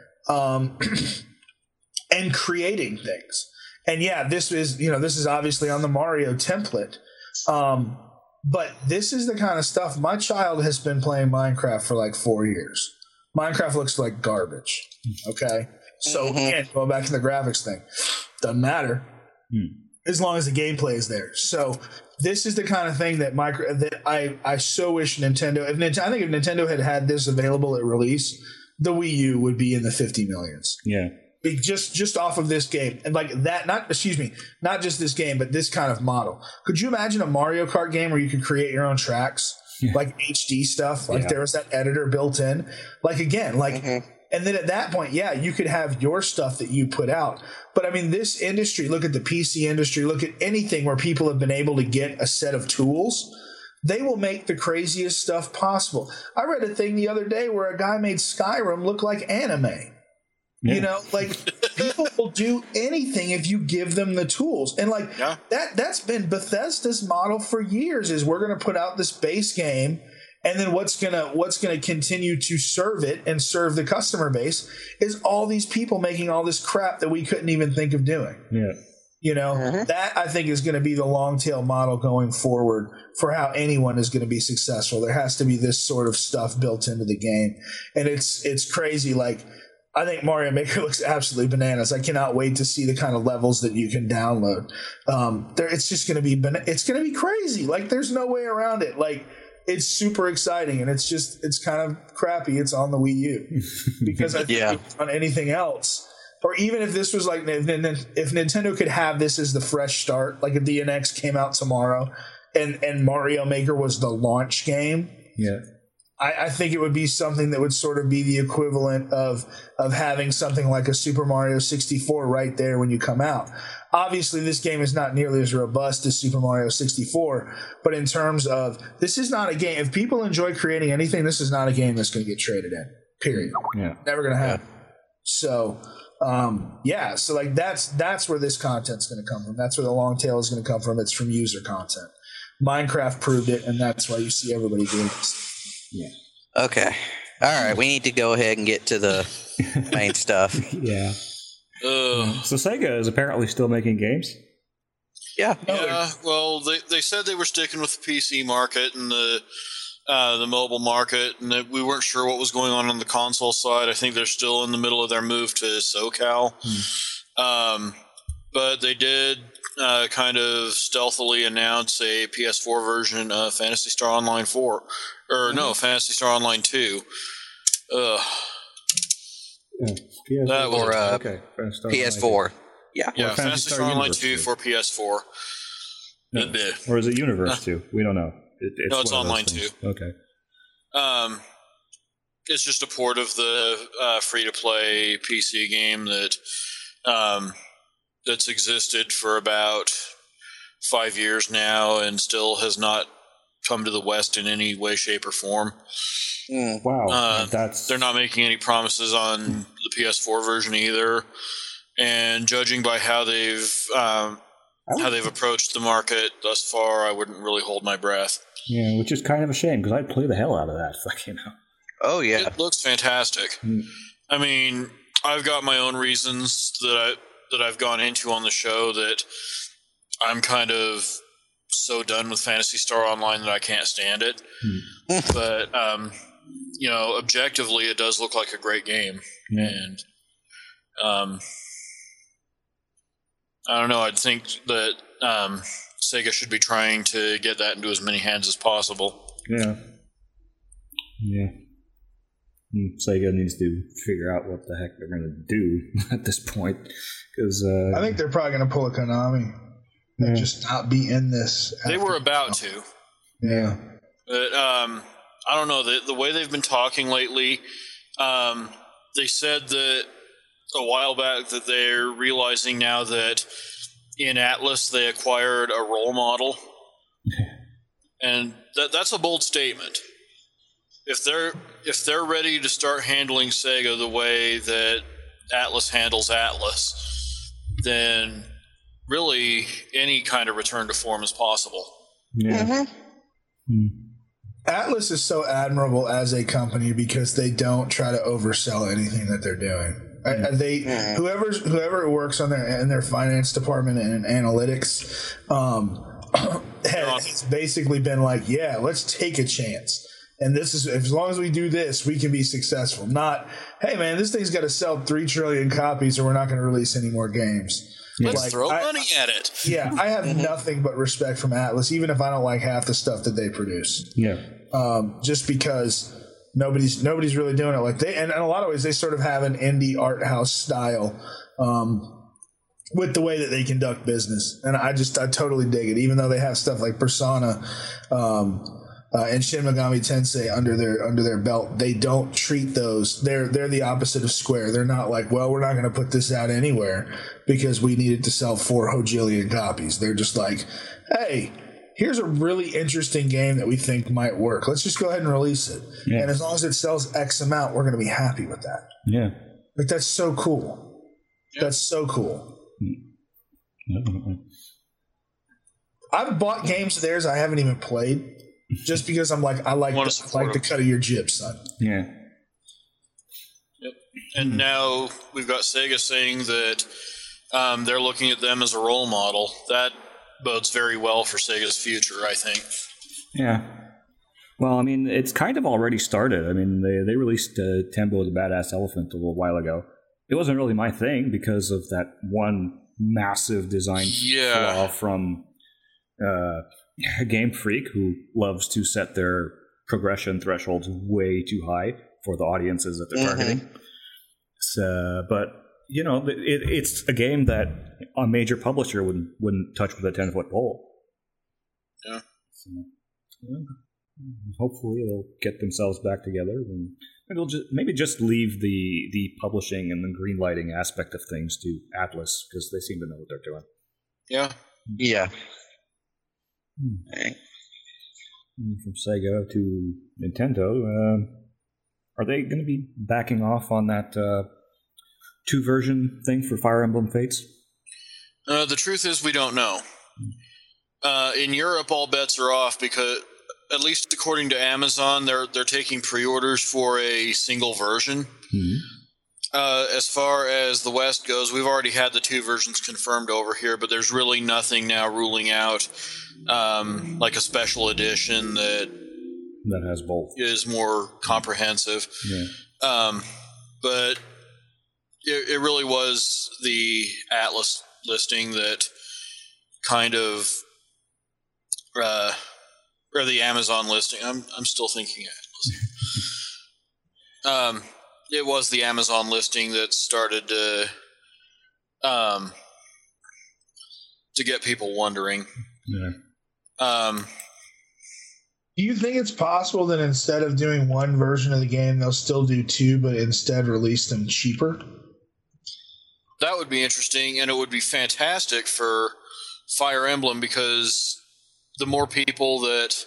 and creating things. And yeah, this is obviously on the Mario template. But this is the kind of stuff. My child has been playing Minecraft for 4 years. Minecraft looks like garbage. Okay. So again, going back to the graphics thing, doesn't matter as long as the gameplay is there. So this is the kind of thing that I so wish Nintendo, I think if Nintendo had this available at release, the Wii U would be in the 50 millions. Yeah. Just off of this game, and not just this game, but this kind of model. Could you imagine a Mario Kart game where you could create your own tracks, HD stuff, there was that editor built in, and then at that point, you could have your stuff that you put out. But this industry, look at the PC industry, look at anything where people have been able to get a set of tools. They will make the craziest stuff possible. I read a thing the other day where a guy made Skyrim look like anime. Yeah. People will do anything if you give them the tools. And that's been Bethesda's model for years, is we're going to put out this base game, and then what's going to continue to serve it and serve the customer base is all these people making all this crap that we couldn't even think of doing. Yeah. You know, that I think is going to be the long tail model going forward for how anyone is going to be successful. There has to be this sort of stuff built into the game. And it's crazy. Like, I think Mario Maker looks absolutely bananas. I cannot wait to see the kind of levels that you can download. It's just going to be, it's going to be crazy. Like, there's no way around it. Like, it's super exciting, and it's kind of crappy. It's on the Wii U because I think on anything else. Or even if this was like, if Nintendo could have this as the fresh start, like if the NX came out tomorrow and Mario Maker was the launch game, I think it would be something that would sort of be the equivalent of having something like a Super Mario 64 right there when you come out. Obviously, this game is not nearly as robust as Super Mario 64, but in terms of, this is not a game, if people enjoy creating anything, this is not a game that's going to get traded in, period. Yeah. Never going to happen. So... so like that's where this content's going to come from. That's where the long tail is going to come from. It's from user content. Minecraft proved it, and that's why you see everybody doing this. Yeah. Okay. All right. We need to go ahead and get to the main stuff. Yeah. So Sega is apparently still making games. Yeah. Yeah. Well, they said they were sticking with the PC market and the mobile market, and that we weren't sure what was going on the console side. I think they're still in the middle of their move to SoCal. But they did kind of stealthily announce a PS4 version of Phantasy Star Online 4. Or no, Phantasy Star Online 2. That was PS4. Yeah. Yeah, Phantasy Star Online 2 for PS4. No. Or is it Universe 2? We don't know. It's online too. Okay. It's just a port of the free-to-play PC game that's existed for about 5 years now and still has not come to the West in any way, shape, or form. Wow, they're not making any promises on the PS4 version either. And judging by how they've approached the market thus far, I wouldn't really hold my breath. Yeah, which is kind of a shame because I'd play the hell out of that. Oh yeah, it looks fantastic. I mean, I've got my own reasons that I've gone into on the show that I'm kind of so done with Phantasy Star Online that I can't stand it. But objectively, it does look like a great game, and I don't know. I'd think that Sega should be trying to get that into as many hands as possible. Yeah. Sega needs to figure out what the heck they're going to do at this point, because I think they're probably going to pull a Konami and just not be in this. They were about to. Yeah. But I don't know. The way they've been talking lately, they said that a while back that they're realizing now that in Atlas they acquired a role model, and that's a bold statement. If they're ready to start handling Sega the way that Atlas handles Atlas, then really any kind of return to form is possible. Yeah. Atlas is so admirable as a company because they don't try to oversell anything that they're doing. Whoever works on their finance department and analytics has basically been like, yeah, let's take a chance. And this is, as long as we do this, we can be successful. Not, hey man, this thing's got to sell 3 trillion copies or we're not going to release any more games. Let's throw money at it. Yeah, I have nothing but respect from Atlas, even if I don't like half the stuff that they produce. Yeah. Just because nobody's really doing it like they, and in a lot of ways they sort of have an indie art house style with the way that they conduct business, and I totally dig it. Even though they have stuff like Persona and Shin Megami Tensei under their belt, they don't treat those. They're the opposite of Square. They're not like, well, we're not going to put this out anywhere because we needed to sell 4 hojillion copies. They're just like, hey, here's a really interesting game that we think might work. Let's just go ahead and release it. Yeah. And as long as it sells X amount, we're going to be happy with that. Yeah. Like, that's so cool. Yeah. That's so cool. I've bought games of theirs I haven't even played just because I'm like, I like the cut of your jib, son. Yeah. Yep. And now we've got Sega saying that they're looking at them as a role model. That bodes very well for Sega's future, I think. Yeah. Well, I mean, it's kind of already started. I mean, they released Tembo the Badass Elephant a little while ago. It wasn't really my thing because of that one massive design flaw from Game Freak, who loves to set their progression thresholds way too high for the audiences that they're targeting. So, but you know, it's a game that a major publisher wouldn't touch with a 10-foot pole. Yeah. So, hopefully they'll get themselves back together, and maybe just leave the publishing and the green lighting aspect of things to Atlas, because they seem to know what they're doing. Yeah. Yeah. From Sega to Nintendo, are they going to be backing off on that 2-version thing for Fire Emblem Fates? The truth is, we don't know. In Europe, all bets are off because, at least according to Amazon, they're taking pre-orders for a single version. As far as the West goes, we've already had the 2 versions confirmed over here, but there's really nothing now ruling out like a special edition that has both, is more comprehensive. But it really was the Atlas listing that kind of or the Amazon listing. I'm still thinking Atlas. It was the Amazon listing that started to get people wondering. Do you think it's possible that instead of doing 1 version of the game, they'll still do 2, but instead release them cheaper? That would be interesting, and it would be fantastic for Fire Emblem, because the more people that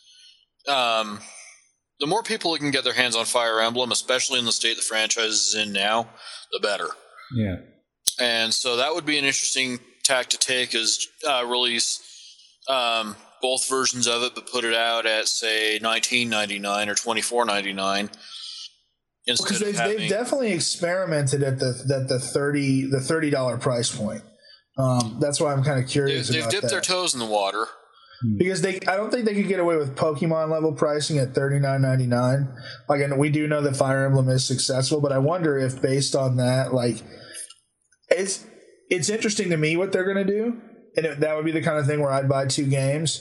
can get their hands on Fire Emblem, especially in the state the franchise is in now, the better. Yeah. And so that would be an interesting tack to take, is release both versions of it, but put it out at, say, $19.99 or $24.99. Because they've definitely experimented at the $30 price point. That's why I'm kind of curious. They've dipped their toes in the water. Because I don't think they could get away with Pokemon level pricing at $39.99. Like, and we do know that Fire Emblem is successful, but I wonder if based on that, like, it's interesting to me what they're going to do, and that would be the kind of thing where I'd buy 2 games.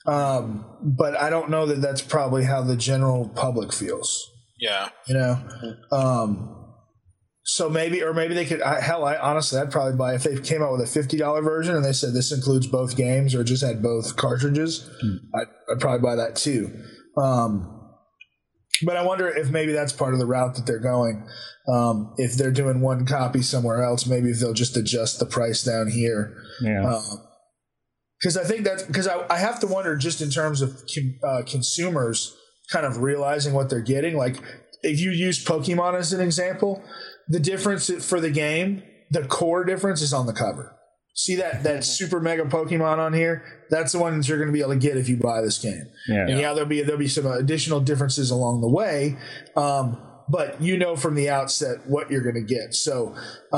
But I don't know that that's probably how the general public feels. Yeah. You know? So maybe they could, honestly, I'd probably buy, if they came out with a $50 version and they said this includes both games or just had both cartridges, I'd probably buy that too. But I wonder if maybe that's part of the route that they're going. If they're doing 1 copy somewhere else, maybe if they'll just adjust the price down here. Yeah. Because I think because I have to wonder, just in terms of consumers kind of realizing what they're getting. Like, if you use Pokemon as an example, the difference for the game, the core difference is on the cover. See that super mega Pokemon on here? That's the one that you're going to be able to get if you buy this game. Yeah. And there'll be some additional differences along the way, but you know from the outset what you're going to get. So,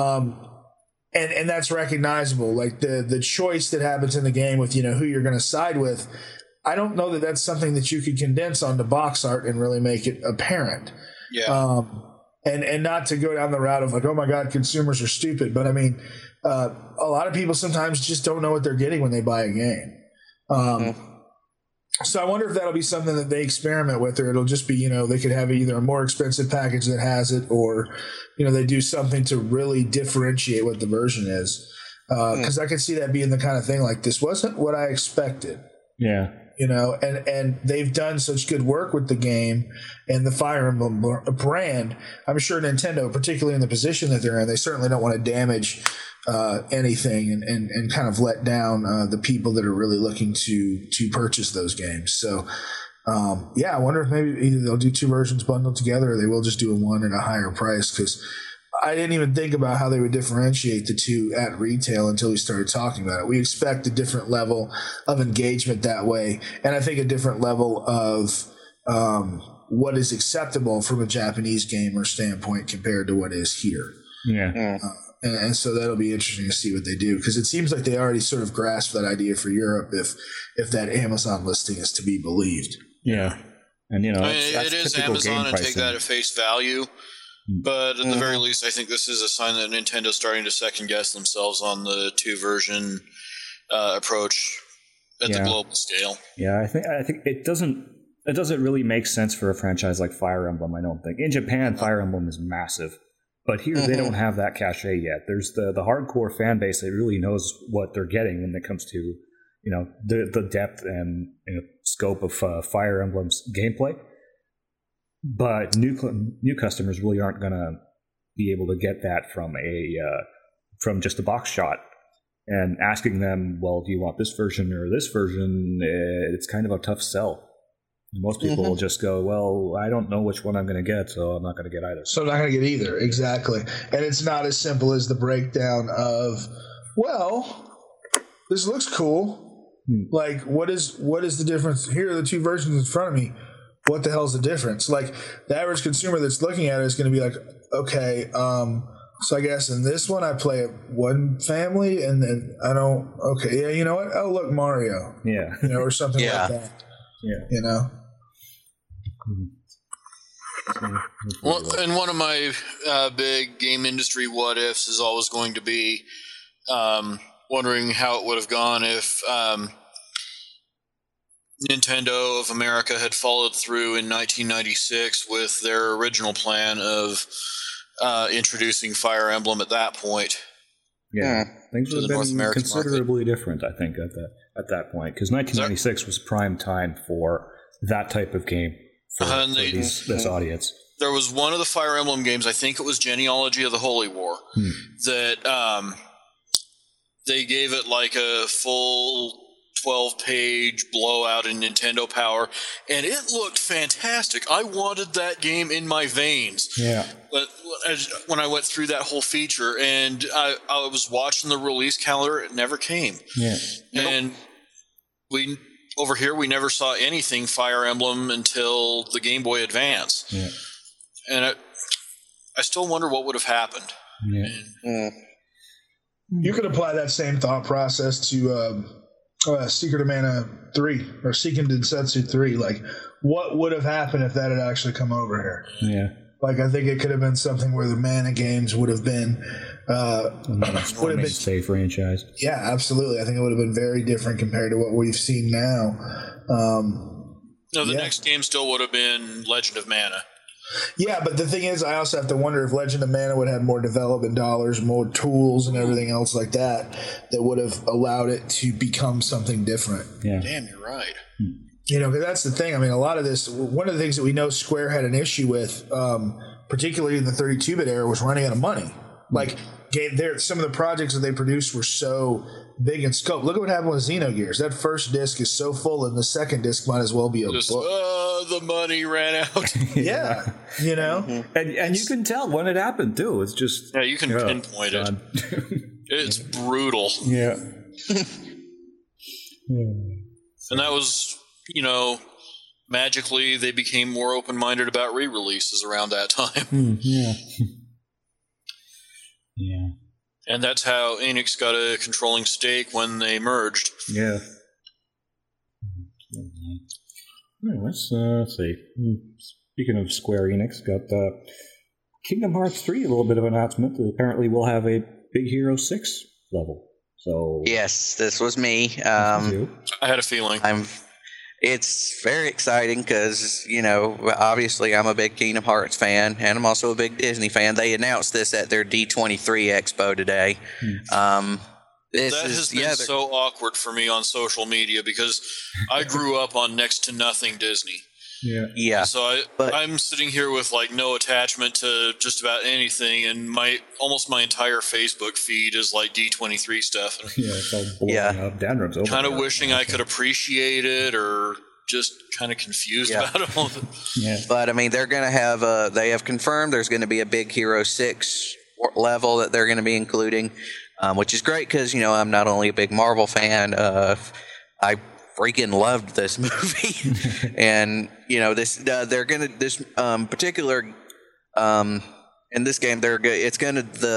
and that's recognizable. Like the choice that happens in the game with who you're going to side with. I don't know that that's something that you could condense onto box art and really make it apparent. Yeah. And not to go down the route of like, oh my God, consumers are stupid. But I mean, a lot of people sometimes just don't know what they're getting when they buy a game. So I wonder if that'll be something that they experiment with, or it'll just be, they could have either a more expensive package that has it, or, they do something to really differentiate what the version is. Because I could see that being the kind of thing like, this wasn't what I expected. Yeah. And they've done such good work with the game and the Fire Emblem brand. I'm sure Nintendo, particularly in the position that they're in, they certainly don't want to damage anything and kind of let down the people that are really looking to purchase those games. So, I wonder if maybe either they'll do 2 versions bundled together, or they will just do one at a higher price, because I didn't even think about how they would differentiate the 2 at retail until we started talking about it. We expect a different level of engagement that way, and I think a different level of what is acceptable from a Japanese gamer standpoint compared to what is here. Yeah. And so that'll be interesting to see what they do, because it seems like they already sort of grasped that idea for Europe if that Amazon listing is to be believed. Yeah. And, you know, it is Amazon and take that at face value. But at the very least, I think this is a sign that Nintendo's starting to second guess themselves on the 2-version approach at the global scale. Yeah, I think it doesn't really make sense for a franchise like Fire Emblem, I don't think. In Japan, Fire Emblem is massive. But here, they don't have that cachet yet. There's the hardcore fan base that really knows what they're getting when it comes to, you know, the depth and scope of Fire Emblem's gameplay. But new customers really aren't going to be able to get that from just a box shot. And asking them, well, do you want this version or this version? It's kind of a tough sell. Most people will just go, well, I don't know which one I'm going to get, so I'm not going to get either. So I'm not going to get either, exactly. And it's not as simple as the breakdown of, well, this looks cool. Like, what is the difference? Here are the 2 versions in front of me. What the hell's the difference? Like, the average consumer that's looking at it is going to be like, okay, so I guess in this one I play it one family, and then I don't. Okay, yeah, you know what? Oh, look, Mario. Yeah, or something like that. Yeah, Well, and one of my big game industry what ifs is always going to be wondering how it would have gone if Nintendo of America had followed through in 1996 with their original plan of introducing Fire Emblem at that point. Yeah, things would have been considerably different, I think, at that point, because 1996 was prime time for that type of game for this audience. There was one of the Fire Emblem games, I think it was Genealogy of the Holy War, that they gave it like a full 12-page blowout in Nintendo Power, and it looked fantastic. I wanted that game in my veins. Yeah. But when I went through that whole feature, and I was watching the release calendar, it never came. Yeah. And we over here, we never saw anything Fire Emblem until the Game Boy Advance. Yeah. And I still wonder what would have happened. Yeah. You could apply that same thought process to Secret of Mana 3 or Seiken Densetsu 3. Like, what would have happened if that had actually come over here? Yeah. Like, I think it could have been something where the Mana games would have been mainstay franchise. Yeah, absolutely. I think it would have been very different compared to what we've seen now. No, the next game still would have been Legend of Mana. Yeah, but the thing is, I also have to wonder if Legend of Mana would have more development dollars, more tools, and everything else like that would have allowed it to become something different. Yeah. Damn, you're right. You know, because that's the thing. I mean, a lot of this, one of the things that we know Square had an issue with, particularly in the 32-bit era, was running out of money. Like, some of the projects that they produced were so big in scope. Look at what happened with Xenogears. That first disc is so full, and the second disc might as well be a book. The money ran out. Yeah, you know, and you can tell when it happened too. It's just you can pinpoint it. It's brutal. Yeah, and that was, magically they became more open-minded about re-releases around that time. Yeah. Yeah. And that's how Enix got a controlling stake when they merged. Yeah. Let's see. Speaking of Square Enix, got Kingdom Hearts 3, a little bit of an announcement. Apparently we'll have a Big Hero 6 level. So yes, this was me. I had a feeling. It's very exciting because, obviously I'm a big Kingdom Hearts fan, and I'm also a big Disney fan. They announced this at their D23 Expo today. That has been so awkward for me on social media because I grew up on next to nothing Disney. Yeah. So I'm sitting here with no attachment to just about anything, and almost my entire Facebook feed is like D23 stuff. Yeah, it's all blowing up. Danrum's over. Kind of wishing I could appreciate it, or just kind of confused about it all. Yeah. But I mean, they're going to have they have confirmed there's going to be a Big Hero 6 level that they're going to be including, which is great because I'm not only a big Marvel fan. I freaking loved this movie, and they're gonna particular in this game the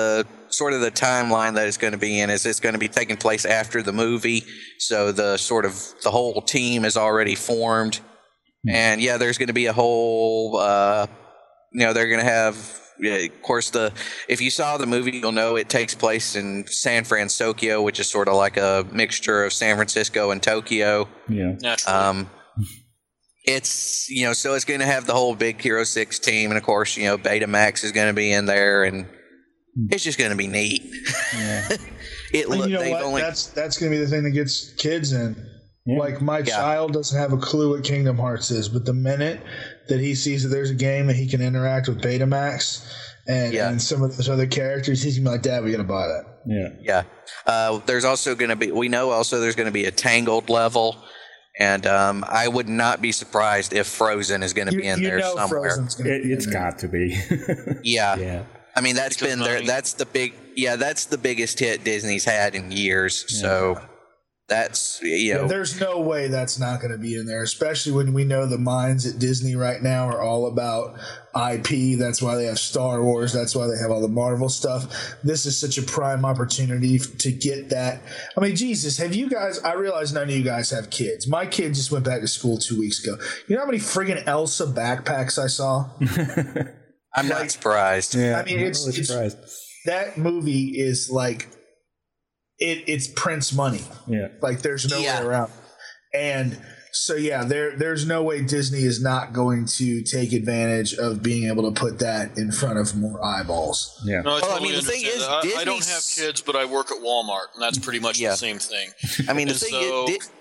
sort of the timeline that it's going to be in is it's going to be taking place after the movie. So the whole team is already formed. And yeah, there's going to be a whole, they're going to have, of course, if you saw the movie, you'll know it takes place in San Francisco, which is sort of like a mixture of San Francisco and Tokyo. Yeah. Naturally. It's, so it's going to have the whole Big Hero 6 team. And of course, Betamax is going to be in there, and it's just going to be neat. Yeah. That's going to be the thing that gets kids in. Yeah. Like, my child doesn't have a clue what Kingdom Hearts is, but the minute that he sees that there's a game that he can interact with Betamax and some of those other characters, he's going to be like, Dad, we got to buy that. Yeah. There's also going to be, there's going to be a Tangled level. And I would not be surprised if Frozen is going to be in there somewhere. It's got to be. Yeah. I mean, that's been there. That's the biggest hit Disney's had in years. Yeah. So that's, there's no way that's not going to be in there, especially when we know the minds at Disney right now are all about IP. That's why they have Star Wars. That's why they have all the Marvel stuff. This is such a prime opportunity to get that. I mean, Jesus, have you guys, I realize none of you guys have kids. My kid just went back to school 2 weeks ago. You know how many friggin' Elsa backpacks I saw? I'm not surprised. Yeah, I mean, it's that movie is like, it's Prince money. Yeah. Like, there's no way around. And so, there's no way Disney is not going to take advantage of being able to put that in front of more eyeballs. Yeah. No, I mean, the thing is, I don't have kids, but I work at Walmart, and that's pretty much the same thing. I mean, the thing is...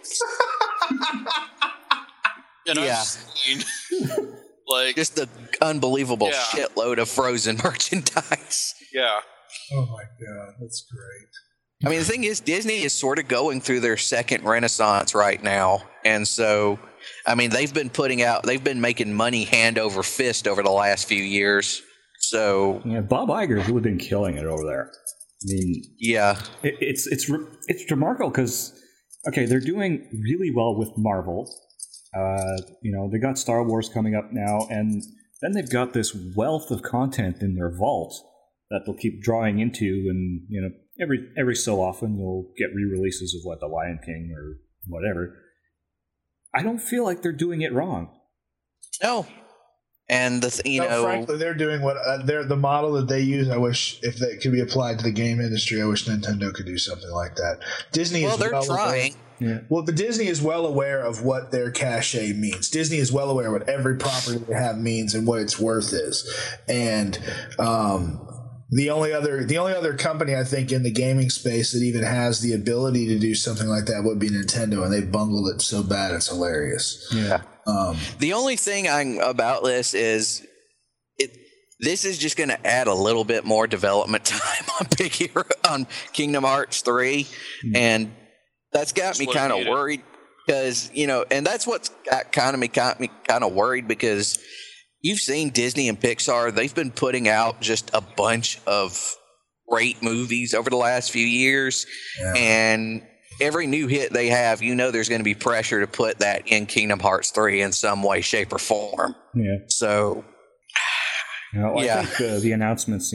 I've seen, like... just the unbelievable shitload of Frozen merchandise. Yeah. Oh, my God. That's great. I mean, the thing is, Disney is sort of going through their second renaissance right now. And so, I mean, they've been making money hand over fist over the last few years. So, yeah, Bob Iger's really been killing it over there. I mean, it's remarkable because, okay, they're doing really well with Marvel. They got Star Wars coming up now, and then they've got this wealth of content in their vault that they'll keep drawing into, and, every so often you'll get re-releases of The Lion King or whatever. I don't feel like they're doing it wrong. No. And frankly, they're doing what the model that they use. I wish if that could be applied to the game industry, I wish Nintendo could do something like that. Disney is they're trying. Yeah. Well, but Disney is well aware of what their cachet means. Disney is well aware of what every property they have means and what its worth is. And the only other company I think in the gaming space that even has the ability to do something like that would be Nintendo, and they bungled it so bad it's hilarious. Yeah. The only thing about this is this is just going to add a little bit more development time on Kingdom Hearts 3, and that's got me kind of worried because and that's what's got me kind of worried because. You've seen Disney and Pixar, they've been putting out just a bunch of great movies over the last few years. Yeah. And every new hit they have, there's going to be pressure to put that in Kingdom Hearts 3 in some way, shape, or form. Yeah. So, I think the announcements,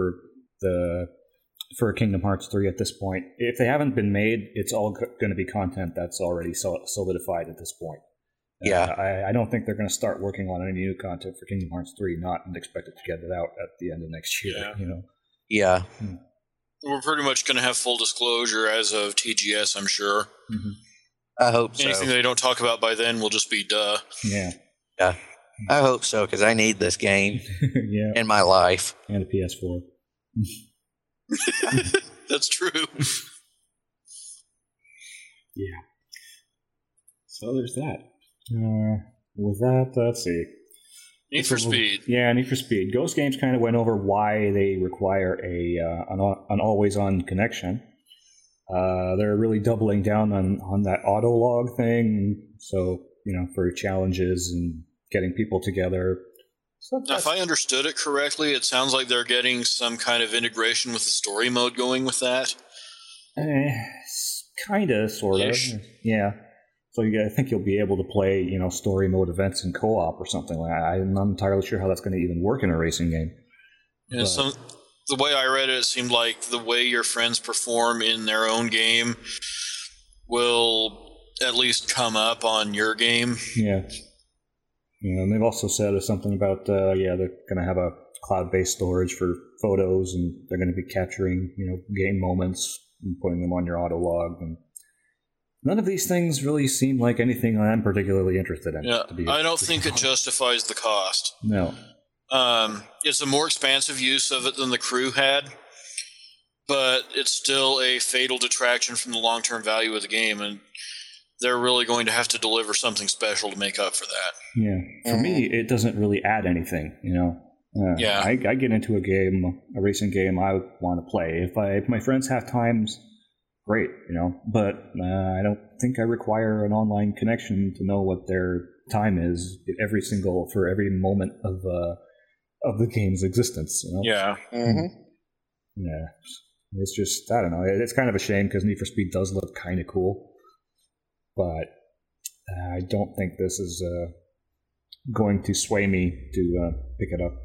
for Kingdom Hearts 3 at this point, if they haven't been made, it's all going to be content that's already solidified at this point. I don't think they're going to start working on any new content for Kingdom Hearts 3, not and expect it to get it out at the end of next year. Yeah. We're pretty much going to have full disclosure as of TGS, I'm sure. Mm-hmm. I hope so. Anything they don't talk about by then will just be duh. Yeah. Yeah. I hope so, because I need this game in my life. And a PS4. That's true. Yeah. So there's that. With that, let's see. Need for Speed. Yeah, Need for Speed. Ghost Games kind of went over why they require an always-on connection. They're really doubling down on that auto log thing. So, for challenges and getting people together. So now, if I understood it correctly, it sounds like they're getting some kind of integration with the story mode going with that. Kind of, sort of. Yeah. So I think you'll be able to play, story mode events in co-op or something like that. I'm not entirely sure how that's going to even work in a racing game. Yeah, the way I read it, it seemed like the way your friends perform in their own game will at least come up on your game. Yeah. And they've also said something about, they're going to have a cloud-based storage for photos, and they're going to be capturing, game moments and putting them on your auto log. And none of these things really seem like anything I'm particularly interested in. Yeah, I don't think it justifies the cost. No. It's a more expansive use of it than the Crew had, but it's still a fatal detraction from the long-term value of the game, and they're really going to have to deliver something special to make up for that. Yeah. For me, it doesn't really add anything, I get into a racing game I want to play. If my friends have times, great, but I don't think I require an online connection to know what their time is for every moment of the game's existence, Yeah. Mm-hmm. Yeah. It's just, I don't know. It's kind of a shame because Need for Speed does look kind of cool, but I don't think this is going to sway me to pick it up.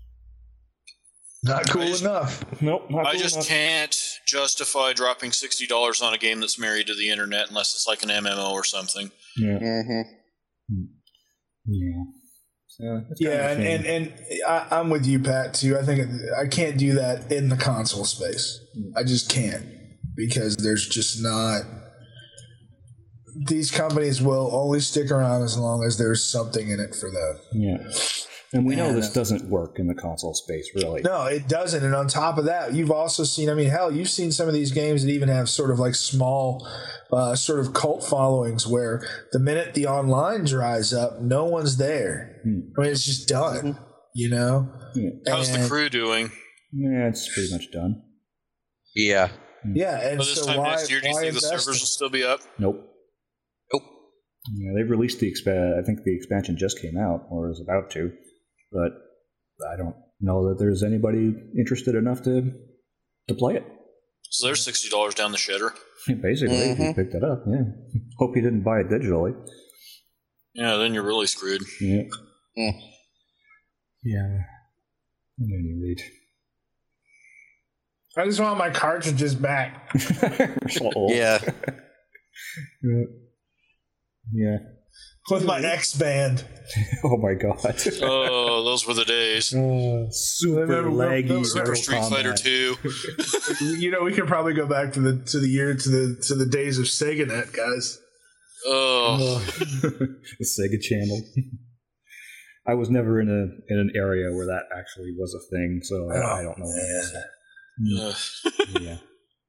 Not cool enough. Nope, not cool I just enough. can't justify dropping $60 on a game that's married to the internet unless it's like an MMO or something. Yeah. Mm-hmm. Yeah. So it's kind of a shame. and I'm with you, Pat, too. I think I can't do that in the console space. I just can't, because there's just not. These companies will only stick around as long as there's something in it for them. Yeah. And we know this doesn't work in the console space, really. No, it doesn't. And on top of that, you've also seen, you've seen some of these games that even have sort of like small sort of cult followings where the minute the online dries up, no one's there. It's just done, Yeah. How's the Crew doing? Yeah, it's pretty much done. Yeah. Yeah, and But this so time why, next year, do you why think the invest servers in- will still be up? Nope. Yeah, they've released I think the expansion just came out, or is about to, but I don't know that there's anybody interested enough to play it. So there's $60 down the shitter. Basically, if you picked it up, yeah. Hope you didn't buy it digitally. Yeah, then you're really screwed. Yeah. Mm. Yeah. At any rate. I just want my cartridges back. Yeah. Yeah. With my X band. Oh my god. Oh, those were the days. Super laggy. Super Street Fighter 2. We could probably go back to the days of SegaNet, guys. Oh. The Sega Channel. I was never in an area where that actually was a thing, so I don't know. Yeah.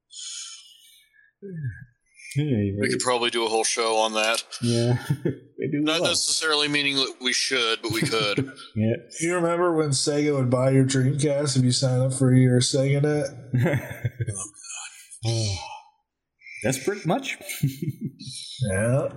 We could probably do a whole show on that. Yeah. Maybe Not necessarily meaning that we should, but we could. Yeah. Do you remember when Sega would buy your Dreamcast if you sign up for a year of SegaNet? Oh. Desperate much? Yeah.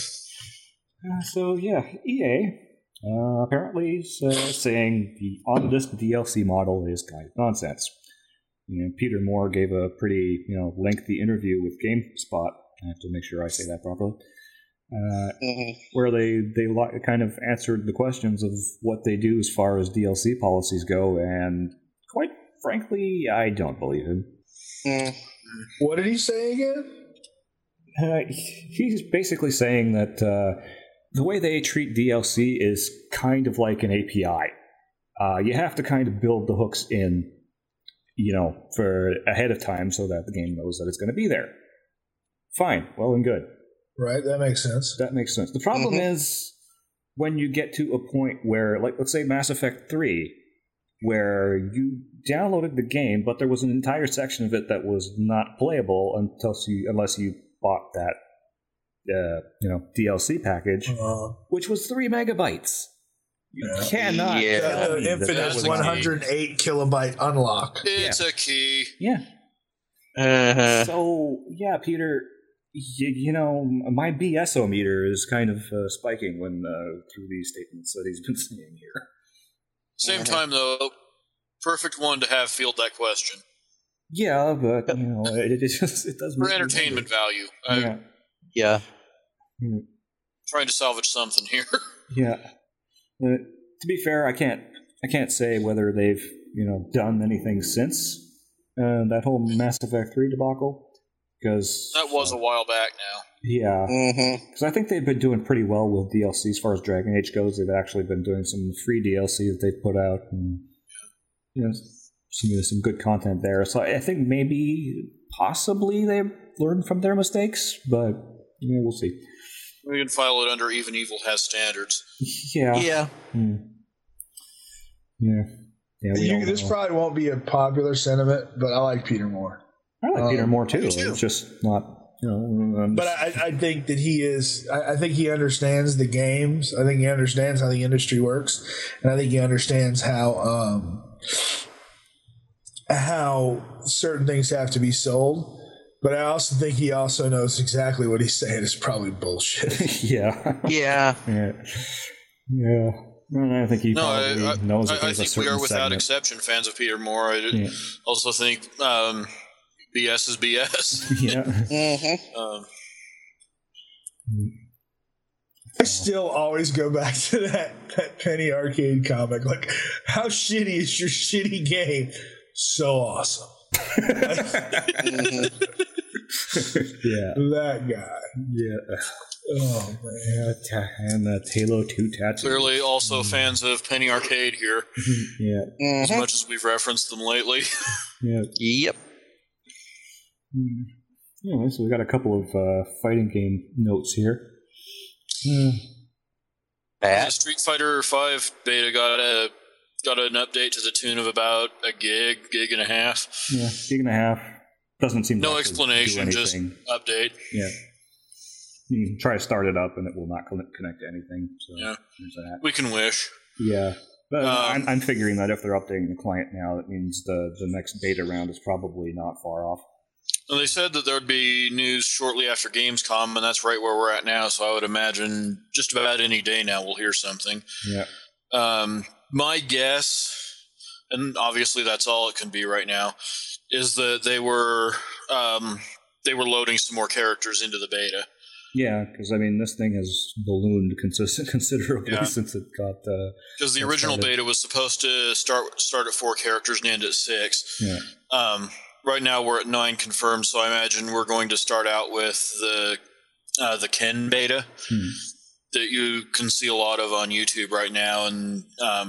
So EA apparently is saying the on-disc DLC model is kind of nonsense. Peter Moore gave a pretty lengthy interview with GameSpot. I have to make sure I say that properly. Where they kind of answered the questions of what they do as far as DLC policies go, and quite frankly, I don't believe him. What did he say again? He's basically saying that the way they treat DLC is kind of like an API. You have to kind of build the hooks in, for ahead of time so that the game knows that it's going to be there. Fine, well and good. Right, that makes sense. That makes sense. The problem is when you get to a point where, like, let's say Mass Effect 3, where you downloaded the game, but there was an entire section of it that was not playable unless you bought that DLC package, which was 3 megabytes. You cannot tell me the infinite 108 kilobyte unlock. It's a key. Yeah. So, Peter, my BS-o-meter is kind of spiking when through these statements that he's been saying here. Same time, though, perfect one to have field that question. Yeah, but, it does for entertainment value. Yeah. Trying to salvage something here. Yeah. To be fair, I can't I can't say whether they've done anything since that whole Mass Effect 3 debacle, because that was a while back now. Yeah, because I think they've been doing pretty well with DLC as far as Dragon Age goes. They've actually been doing some free DLC that they've put out, and some good content there. So I think maybe, possibly, they've learned from their mistakes, but we'll see. We can file it under Even Evil Has Standards. Yeah. This probably won't be a popular sentiment, but I like Peter Moore. I like Peter Moore too. It's just not. But I think that he is. I think he understands the games. I think he understands how the industry works, and I think he understands how certain things have to be sold. But I also think he also knows exactly what he's saying is probably bullshit. Yeah. I think he probably knows. I think we are without exception fans of Peter Moore. I also think BS is BS. Yeah. I still always go back to that Penny Arcade comic. Like, how shitty is your shitty game? So awesome. That guy. Yeah. Oh man. And the Halo 2 tattoo. Clearly also fans of Penny Arcade here. Yeah. As much as we've referenced them lately. Yeah. Yep. So we got a couple of fighting game notes here. The Street Fighter V beta got an update to the tune of about a gig and a half. Yeah, gig and a half. Doesn't seem no explanation, just update. Yeah. You can try to start it up and it will not connect to anything. So yeah. There's that. We can wish. Yeah. But I'm figuring that if they're updating the client now, that means the next beta round is probably not far off. Well, they said that there would be news shortly after Gamescom, and that's right where we're at now, so I would imagine just about any day now we'll hear something. Yeah. My guess, and obviously that's all it can be right now, is that they were loading some more characters into the beta. Yeah, because this thing has ballooned considerably since it got. Because the original beta was supposed to start at 4 characters and end at 6. Yeah. Right now we're at 9 confirmed, so I imagine we're going to start out with the Ken beta that you can see a lot of on YouTube right now, and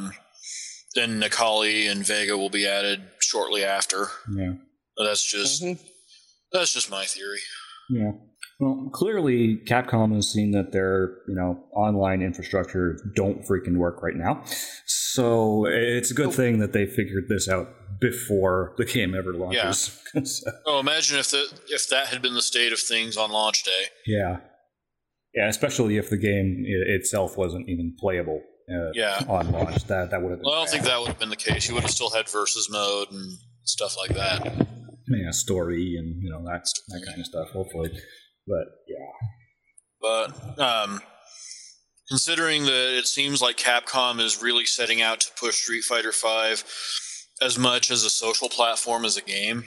then Necalli and Vega will be added shortly after. Yeah. That's just my theory. Yeah. Well, clearly Capcom has seen that their online infrastructure don't freaking work right now, so it's a good thing that they figured this out before the game ever launches. Yeah. So. Imagine if that had been the state of things on launch day. Yeah. Yeah, especially if the game itself wasn't even playable on launch. That would have been I don't think that would have been the case. You would have still had versus mode and stuff like that. Yeah, story and that kind of stuff, hopefully. But yeah. But considering that it seems like Capcom is really setting out to push Street Fighter V as much as a social platform as a game,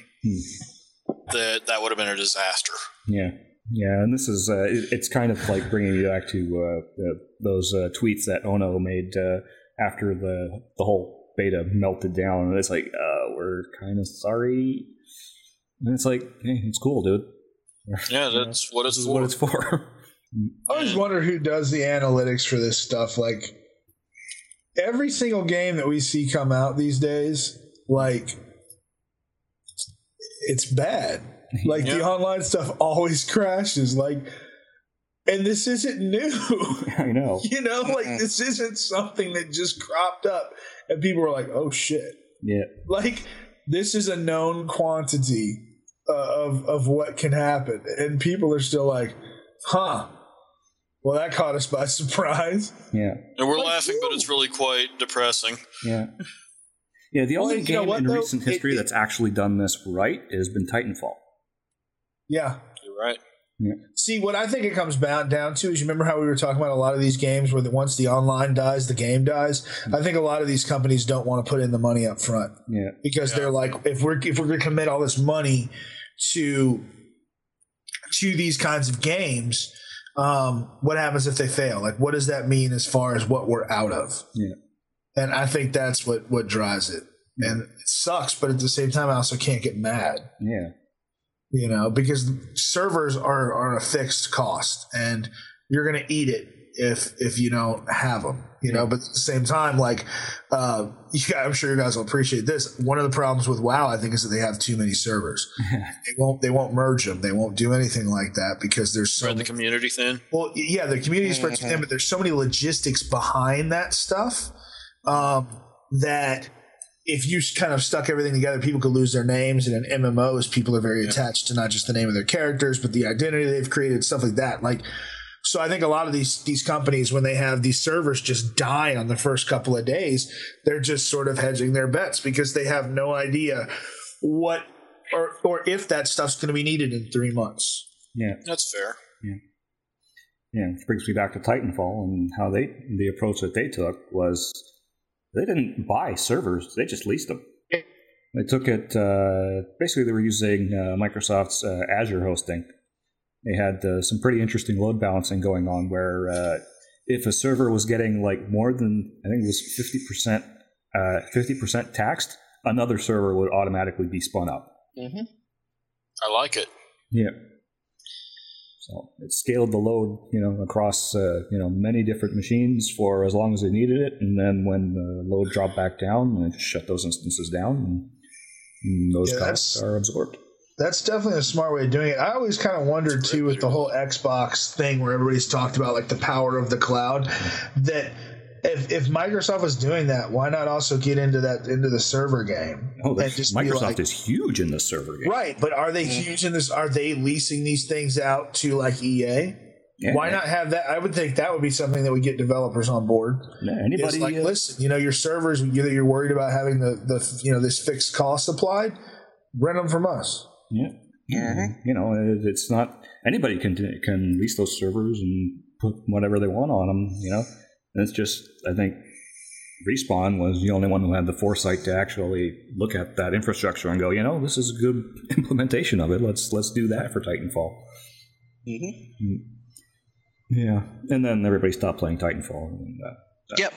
that would have been a disaster. Yeah. Yeah, and this is it's kind of like bringing you back to those tweets that Ono made after the whole beta melted down, and it's like, we're kind of sorry. And it's like, hey, it's cool, dude. Yeah, that's what it's for. What it's for. I always wonder who does the analytics for this stuff. Like, every single game that we see come out these days, like, it's bad. Like, the online stuff always crashes. Like, and this isn't new. I know. This isn't something that just cropped up and people were like, oh shit. Yeah. Like, this is a known quantity of what can happen. And people are still like, huh. Well, that caught us by surprise. Yeah. And we're laughing, but it's really quite depressing. Yeah. Yeah, the only game in recent history that's actually done this right has been Titanfall. Yeah. You're right. Yeah. See, what I think it comes down to is, you remember how we were talking about a lot of these games where once the online dies, the game dies? I think a lot of these companies don't want to put in the money up front. Yeah. Because they're like, if we're going to commit all this money to these kinds of games, what happens if they fail? Like, what does that mean as far as what we're out of? Yeah. And I think that's what drives it. And it sucks, but at the same time, I also can't get mad. Yeah. You know, because servers are a fixed cost, and you're going to eat it if you don't have them. You know, but at the same time, like, I'm sure you guys will appreciate this. One of the problems with WoW, I think, is that they have too many servers. They won't merge them. They won't do anything like that because there's so the community thin. Well, yeah, the community spreads thin, but there's so many logistics behind that stuff that if you kind of stuck everything together, people could lose their names. And in MMOs, people are very attached to not just the name of their characters, but the identity they've created, stuff like that. Like, so I think a lot of these companies, when they have these servers just die on the first couple of days, they're just sort of hedging their bets because they have no idea what or if that stuff's going to be needed in 3 months. Yeah, that's fair. Yeah, which brings me back to Titanfall and how the approach that they took was they didn't buy servers; they just leased them. They took it basically. They were using Microsoft's Azure hosting. They had some pretty interesting load balancing going on where if a server was getting like more than, I think it was 50% taxed, another server would automatically be spun up. Mm-hmm. I like it. Yeah. So it scaled the load, across many different machines for as long as they needed it, and then when the load dropped back down, it shut those instances down, and those costs are absorbed. That's definitely a smart way of doing it. I always kind of wondered, too, with the whole Xbox thing where everybody's talked about, like, the power of the cloud, that if Microsoft was doing that, why not also get into the server game? Oh, Microsoft is huge in the server game. Right, but are they huge in this? Are they leasing these things out to, like, EA? Yeah, why not have that? I would think that would be something that would get developers on board. Yeah, anybody like, listen, your servers, you're worried about having the this fixed cost applied, rent them from us. Yeah, it's not anybody can lease those servers and put whatever they want on them. And it's just, I think Respawn was the only one who had the foresight to actually look at that infrastructure and go, this is a good implementation of it. Let's do that for Titanfall. Mm-hmm. Yeah, and then everybody stopped playing Titanfall. And, yep.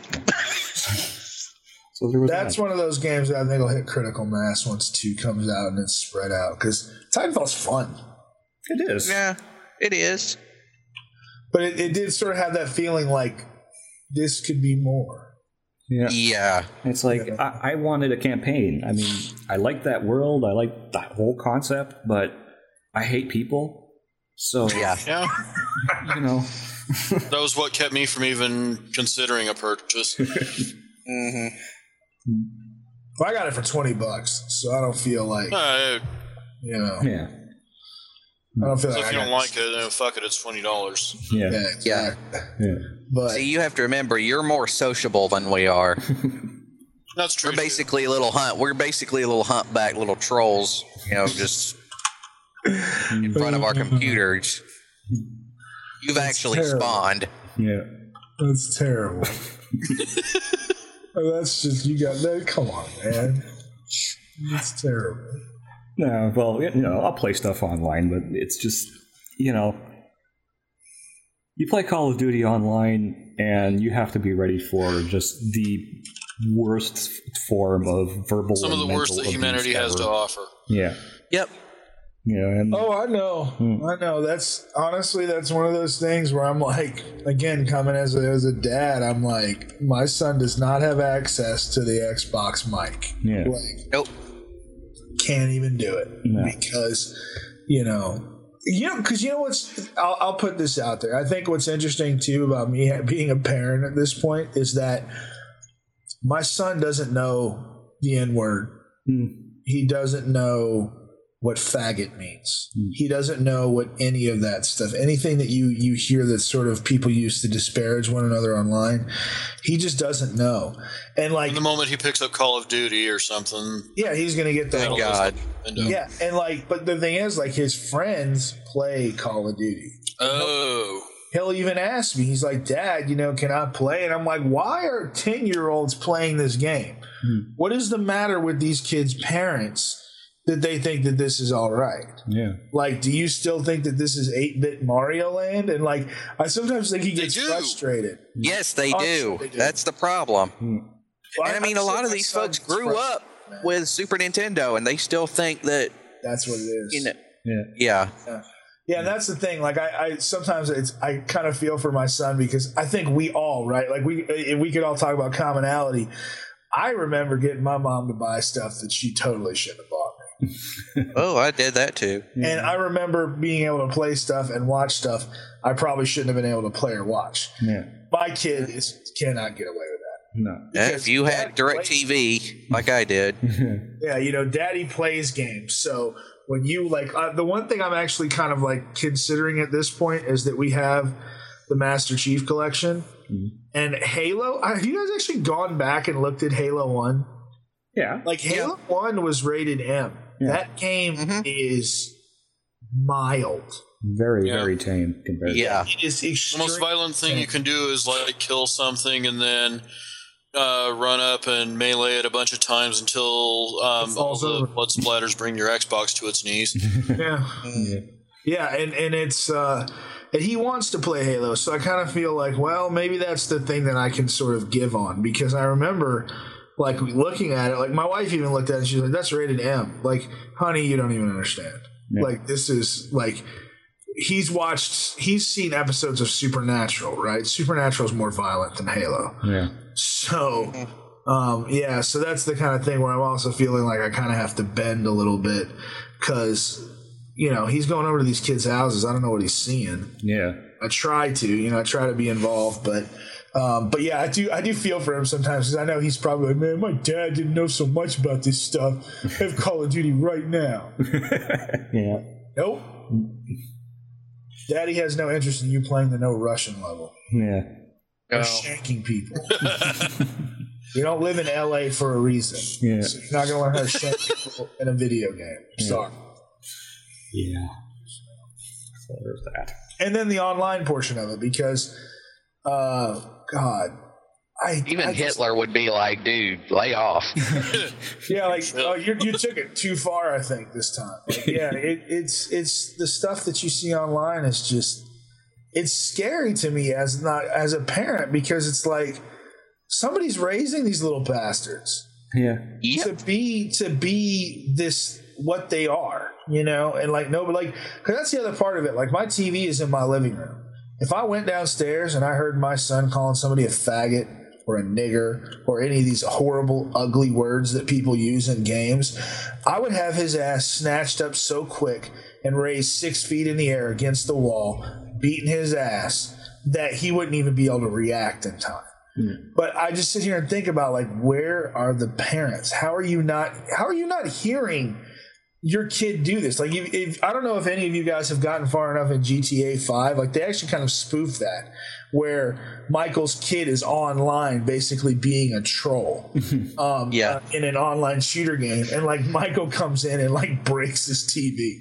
So there was that's one of those games that I think will hit critical mass once 2 comes out and it's spread out, because Titanfall's fun. It is. Yeah, it is. But it did sort of have that feeling like this could be more. Yeah. It's like, I wanted a campaign. I mean, I like that world. I like that whole concept, but I hate people. So, yeah. That was what kept me from even considering a purchase. Mm-hmm. Well, I got it for $20, so I don't feel like Yeah. I don't feel so like if you don't like it, then fuck it, it's $20. Yeah. Exactly. Yeah. But see, you have to remember, you're more sociable than we are. That's true. We're basically little humpback little trolls, just in front of our computers. You've actually spawned. Yeah. That's terrible. That's just, you got that. Come on, man. It's terrible. No, well, I'll play stuff online, but it's just, you play Call of Duty online, and you have to be ready for just the worst form of verbal. Some of the worst that humanity has to offer. Yeah. Yep. I know. I know. That's one of those things where I'm like, again, coming as a dad, I'm like, my son does not have access to the Xbox mic. Yeah. Nope. Can't even do it because, because what's, I'll put this out there. I think what's interesting too about me being a parent at this point is that my son doesn't know the N-word. He doesn't know what faggot means. He doesn't know what any of that stuff, anything that you hear that sort of people use to disparage one another online, he just doesn't know. And like the moment he picks up Call of Duty or something, he's gonna get that. Thank God. Yeah, and but the thing is, like, his friends play Call of Duty. Oh. He'll even ask me, he's like, Dad, can I play? And I'm like, why are 10-year-olds playing this game? What is the matter with these kids' parents that they think that this is all right? Yeah. Like, do you still think that this is 8-bit Mario Land? And like, I sometimes think he gets frustrated. Yes, they do. That's the problem. Well, And I mean, a lot of these folks grew up with Super Nintendo, and they still think that that's what it is. You know, yeah. And that's the thing. Like, I sometimes I kind of feel for my son because I think we all, right? Like, we could all talk about commonality. I remember getting my mom to buy stuff that she totally shouldn't have bought me. Oh, I did that too. And I remember being able to play stuff and watch stuff I probably shouldn't have been able to play or watch. Yeah. My kid cannot get away with that. No. If you had DirecTV like I did. Yeah, Daddy plays games. So when you the one thing I'm actually kind of like considering at this point is that we have the Master Chief collection and Halo. Have you guys actually gone back and looked at Halo 1? Yeah. Like Halo 1 was rated M. Yeah. That game is mild. Very, very tame compared to it is the most violent thing you can do is like kill something and then run up and melee it a bunch of times until all the blood splatters bring your Xbox to its knees. And it's and he wants to play Halo, so I kind of feel like, well, maybe that's the thing that I can sort of give on, because I remember like looking at it, like my wife even looked at it and she's like, that's rated M. Like, honey, you don't even understand. Like, this is like, he's seen episodes of Supernatural, right? Supernatural is more violent than Halo. Yeah. So, so that's the kind of thing where I'm also feeling like I kind of have to bend a little bit because, he's going over to these kids' houses. I don't know what he's seeing. Yeah. I try to be involved, but yeah, I do feel for him sometimes because I know he's probably like, man, my dad didn't know so much about this stuff. I have Call of Duty right now. Yeah. Nope. Daddy has no interest in you playing the no Russian level. Yeah. Or shanking people. You don't live in LA for a reason. Yeah. So you're not going to learn how to shank people in a video game. Sorry. Yeah. So there's that. And then the online portion of it, because, God. Even Hitler would be like, dude, lay off. Yeah, like, you took it too far, I think, this time. Like, yeah, it's the stuff that you see online is just, it's scary to me as a parent, because it's like somebody's raising these little bastards. Yeah. To be this what they are, and like because that's the other part of it. Like, my TV is in my living room. If I went downstairs and I heard my son calling somebody a faggot or a nigger or any of these horrible, ugly words that people use in games, I would have his ass snatched up so quick and raised 6 feet in the air against the wall, beating his ass, that he wouldn't even be able to react in time. But I just sit here and think about, like, where are the parents? How are you not hearing your kid do this? Like, if I don't know if any of you guys have gotten far enough in GTA 5, like, they actually kind of spoof that, where Michael's kid is online basically being a troll in an online shooter game, and like Michael comes in and like breaks his TV.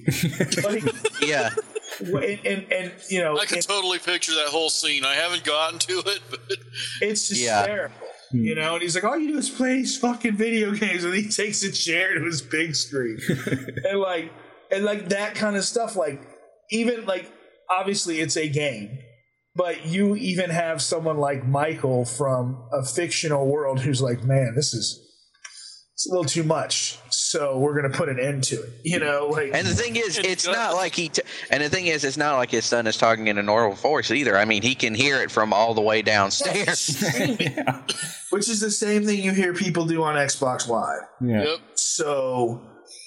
And I can totally picture that whole scene. I haven't gotten to it, but it's hysterical. And he's like, all you do is play these fucking video games, and he takes a chair to his big screen. and like that kind of stuff. Like, even like, obviously it's a game, but you even have someone like Michael from a fictional world who's like, man, it's a little too much, so we're gonna put an end to it. And the thing is, it's not like it's not like his son is talking in a normal voice either. I mean, he can hear it from all the way downstairs. Yeah. Which is the same thing you hear people do on Xbox Live. Yeah. Yep. So,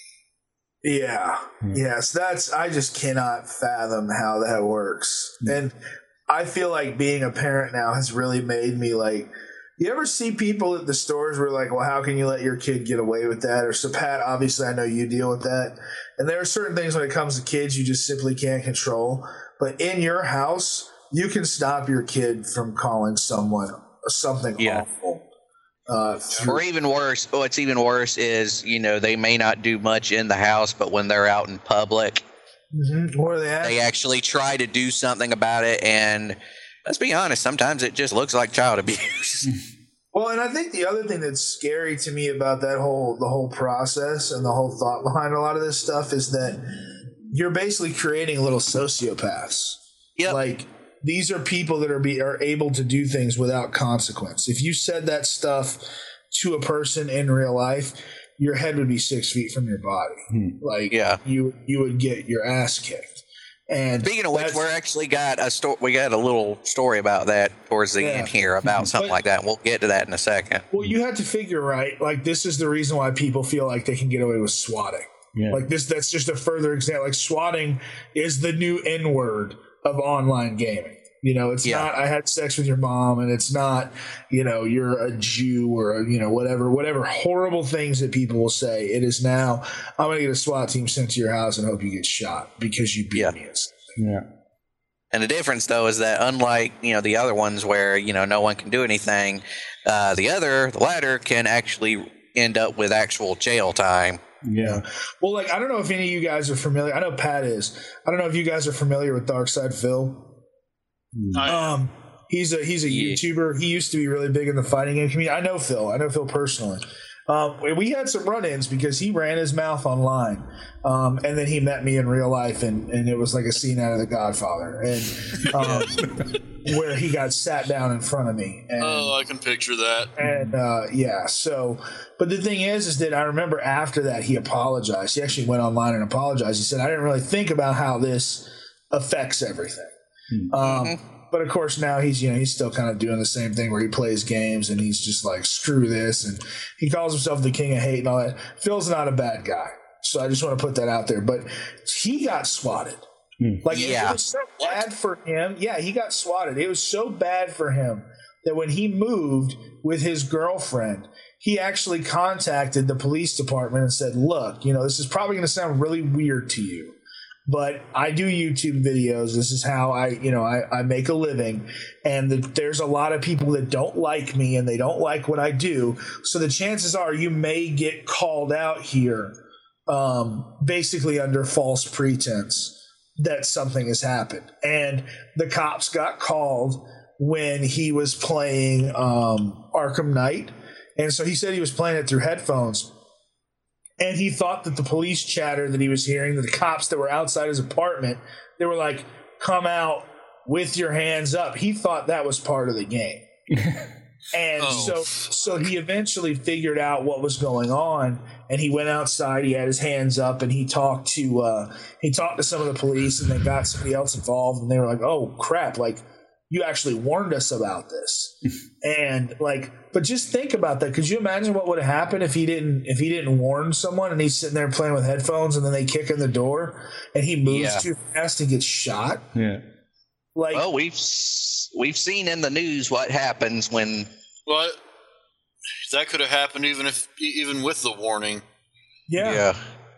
yes, I just cannot fathom how that works. And I feel like being a parent now has really made me like, you ever see people at the stores where like, well, how can you let your kid get away with that? Or so, Pat, obviously I know you deal with that. And there are certain things when it comes to kids you just simply can't control. But in your house, you can stop your kid from calling someone something awful. Or even worse, what's even worse is, they may not do much in the house, but when they're out in public, they actually try to do something about it. And let's be honest, sometimes it just looks like child abuse. Well, and I think the other thing that's scary to me about the whole process and the whole thought behind a lot of this stuff is that you're basically creating little sociopaths. Yep. Like, these are people that are able to do things without consequence. If you said that stuff to a person in real life, your head would be 6 feet from your body. Like, you would get your ass kicked. And speaking of which, we're actually got we got a little story about that towards the end here about something like that. We'll get to that in a second. Well, you have to figure, right? Like, this is the reason why people feel like they can get away with swatting. Yeah. Like that's just a further example. Like, swatting is the new N-word of online gaming. You know, it's not I had sex with your mom, and it's not, you know, you're a Jew or, you know, whatever horrible things that people will say. It is now, I'm going to get a SWAT team sent to your house and hope you get shot because you beat me. Yeah. And the difference, though, is that unlike, you know, the other ones where, you know, no one can do anything, the latter can actually end up with actual jail time. Yeah. Well, like, I don't know if any of you guys are familiar. I know Pat is. I don't know if you guys are familiar with Darkside Phil. He's a YouTuber. He used to be really big in the fighting game community. I know Phil personally. We had some run-ins because he ran his mouth online, and then he met me in real life, and it was like a scene out of The Godfather, and where he got sat down in front of me. And, I can picture that. And so, but the thing is that I remember after that he apologized. He actually went online and apologized. He said, "I didn't really think about how this affects everything." But of course now he's still kind of doing the same thing where he plays games and he's just like, screw this, and he calls himself the king of hate and all that. Phil's not a bad guy, so I just want to put that out there. But he got swatted. Like, it was so bad for him. Yeah, he got swatted. It was so bad for him that when he moved with his girlfriend, he actually contacted the police department and said, "Look, you know, this is probably going to sound really weird to you, but I do YouTube videos. This is how I make a living. And there's a lot of people that don't like me and they don't like what I do. So the chances are you may get called out here, basically under false pretense that something has happened." And the cops got called when he was playing Arkham Knight. And so he said he was playing it through headphones. And he thought that the police chatter that he was hearing, that the cops that were outside his apartment, they were like, "Come out with your hands up." He thought that was part of the game. And so he eventually figured out what was going on, and he went outside. He had his hands up, and he talked to some of the police, and they got somebody else involved, and they were like, "Oh crap! Like, you actually warned us about this." And like, but just think about that. Could you imagine what would have happened if he didn't warn someone, and he's sitting there playing with headphones, and then they kick in the door and he moves too fast and gets shot? Yeah. Like, well, we've seen in the news what happens when. Well, that could have happened even with the warning. Yeah.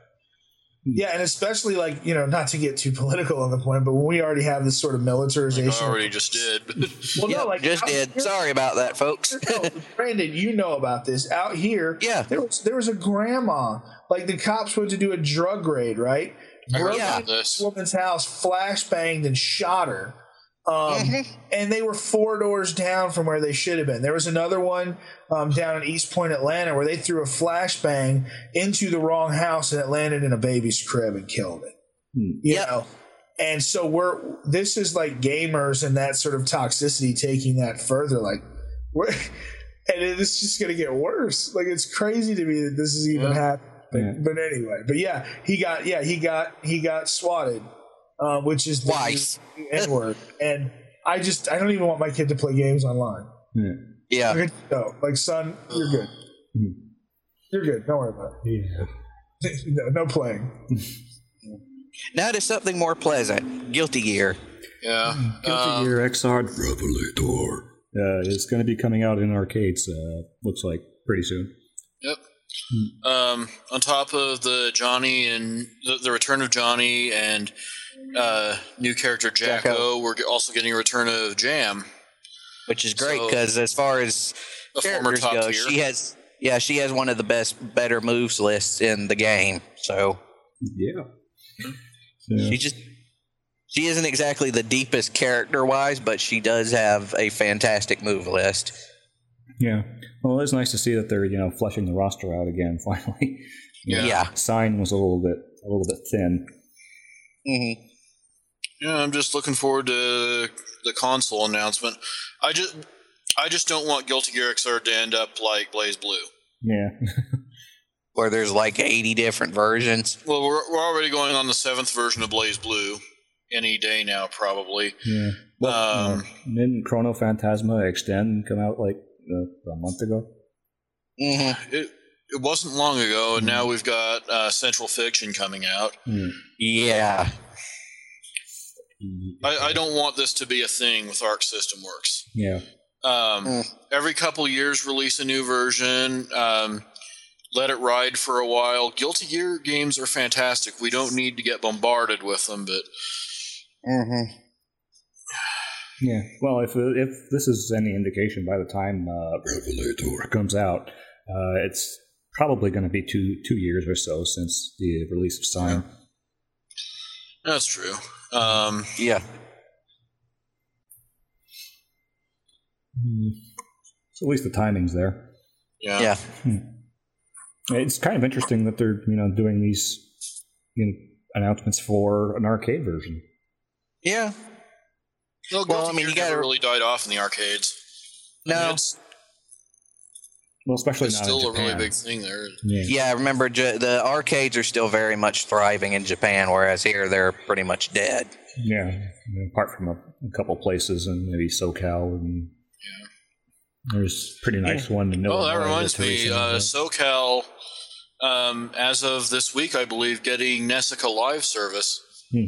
Yeah, and especially, like, you know, not to get too political on the point, but when we already have this sort of militarization. I already just did. Well, no, like, just did. Here, sorry about that, folks. Brandon, you know about this. Out here, there was a grandma. Like, the cops went to do a drug raid, right? Broke into this woman's house, flashbanged, and shot her. And they were 4 doors down from where they should have been. There was another one down in East Point, Atlanta, where they threw a flashbang into the wrong house and it landed in a baby's crib and killed it. You know? And so this is like gamers and that sort of toxicity taking that further. Like, and it's just going to get worse. Like, it's crazy to me that this is even happening. But anyway, he got swatted. Which is the N-word. And I don't even want my kid to play games online. Yeah. No, like, son, you're good. You're good. Don't worry about it. No playing. Now to something more pleasant. Guilty Gear. Yeah. Guilty Gear Xrd Revelator is going to be coming out in arcades, looks like, pretty soon. Yep. On top of the Johnny and the return of Johnny and new character Jacko, we're also getting a return of Jam, which is great because as far as characters go, she has one of the better moves lists in the game. So she isn't exactly the deepest character wise, but she does have a fantastic move list. Yeah. Well, it's nice to see that they're, you know, fleshing the roster out again finally. Yeah. Sign was a little bit thin. Mm-hmm. Yeah, I'm just looking forward to the console announcement. I I just don't want Guilty Gear Xrd to end up like Blaze Blue. Yeah. Where there's like 80 different versions. Well, we're already going on the 7th version of Blaze Blue any day now, probably. Yeah. Well, didn't Chrono Phantasma Extend come out like a month ago? Mm-hmm. It wasn't long ago, and now we've got Central Fiction coming out. Yeah. I don't want this to be a thing with Arc System Works. Yeah. Every couple years, release a new version. Let it ride for a while. Guilty Gear games are fantastic. We don't need to get bombarded with them, but... Yeah. Well, if this is any indication, by the time Revelator comes out, it's probably going to be two years or so since the release of Sign. That's true. Yeah. So at least the timing's there. Yeah. It's kind of interesting that they're doing these announcements for an arcade version. Yeah. No, Guilty Gear never really died off in the arcades. No. Well, especially it's now still in Japan. a really big thing there. Yeah, remember, the arcades are still very much thriving in Japan, whereas here they're pretty much dead. Yeah, apart from a couple places and maybe SoCal, and there's a pretty nice one in Illinois. Oh, that reminds me, SoCal, as of this week, I believe, getting Nessica Live service.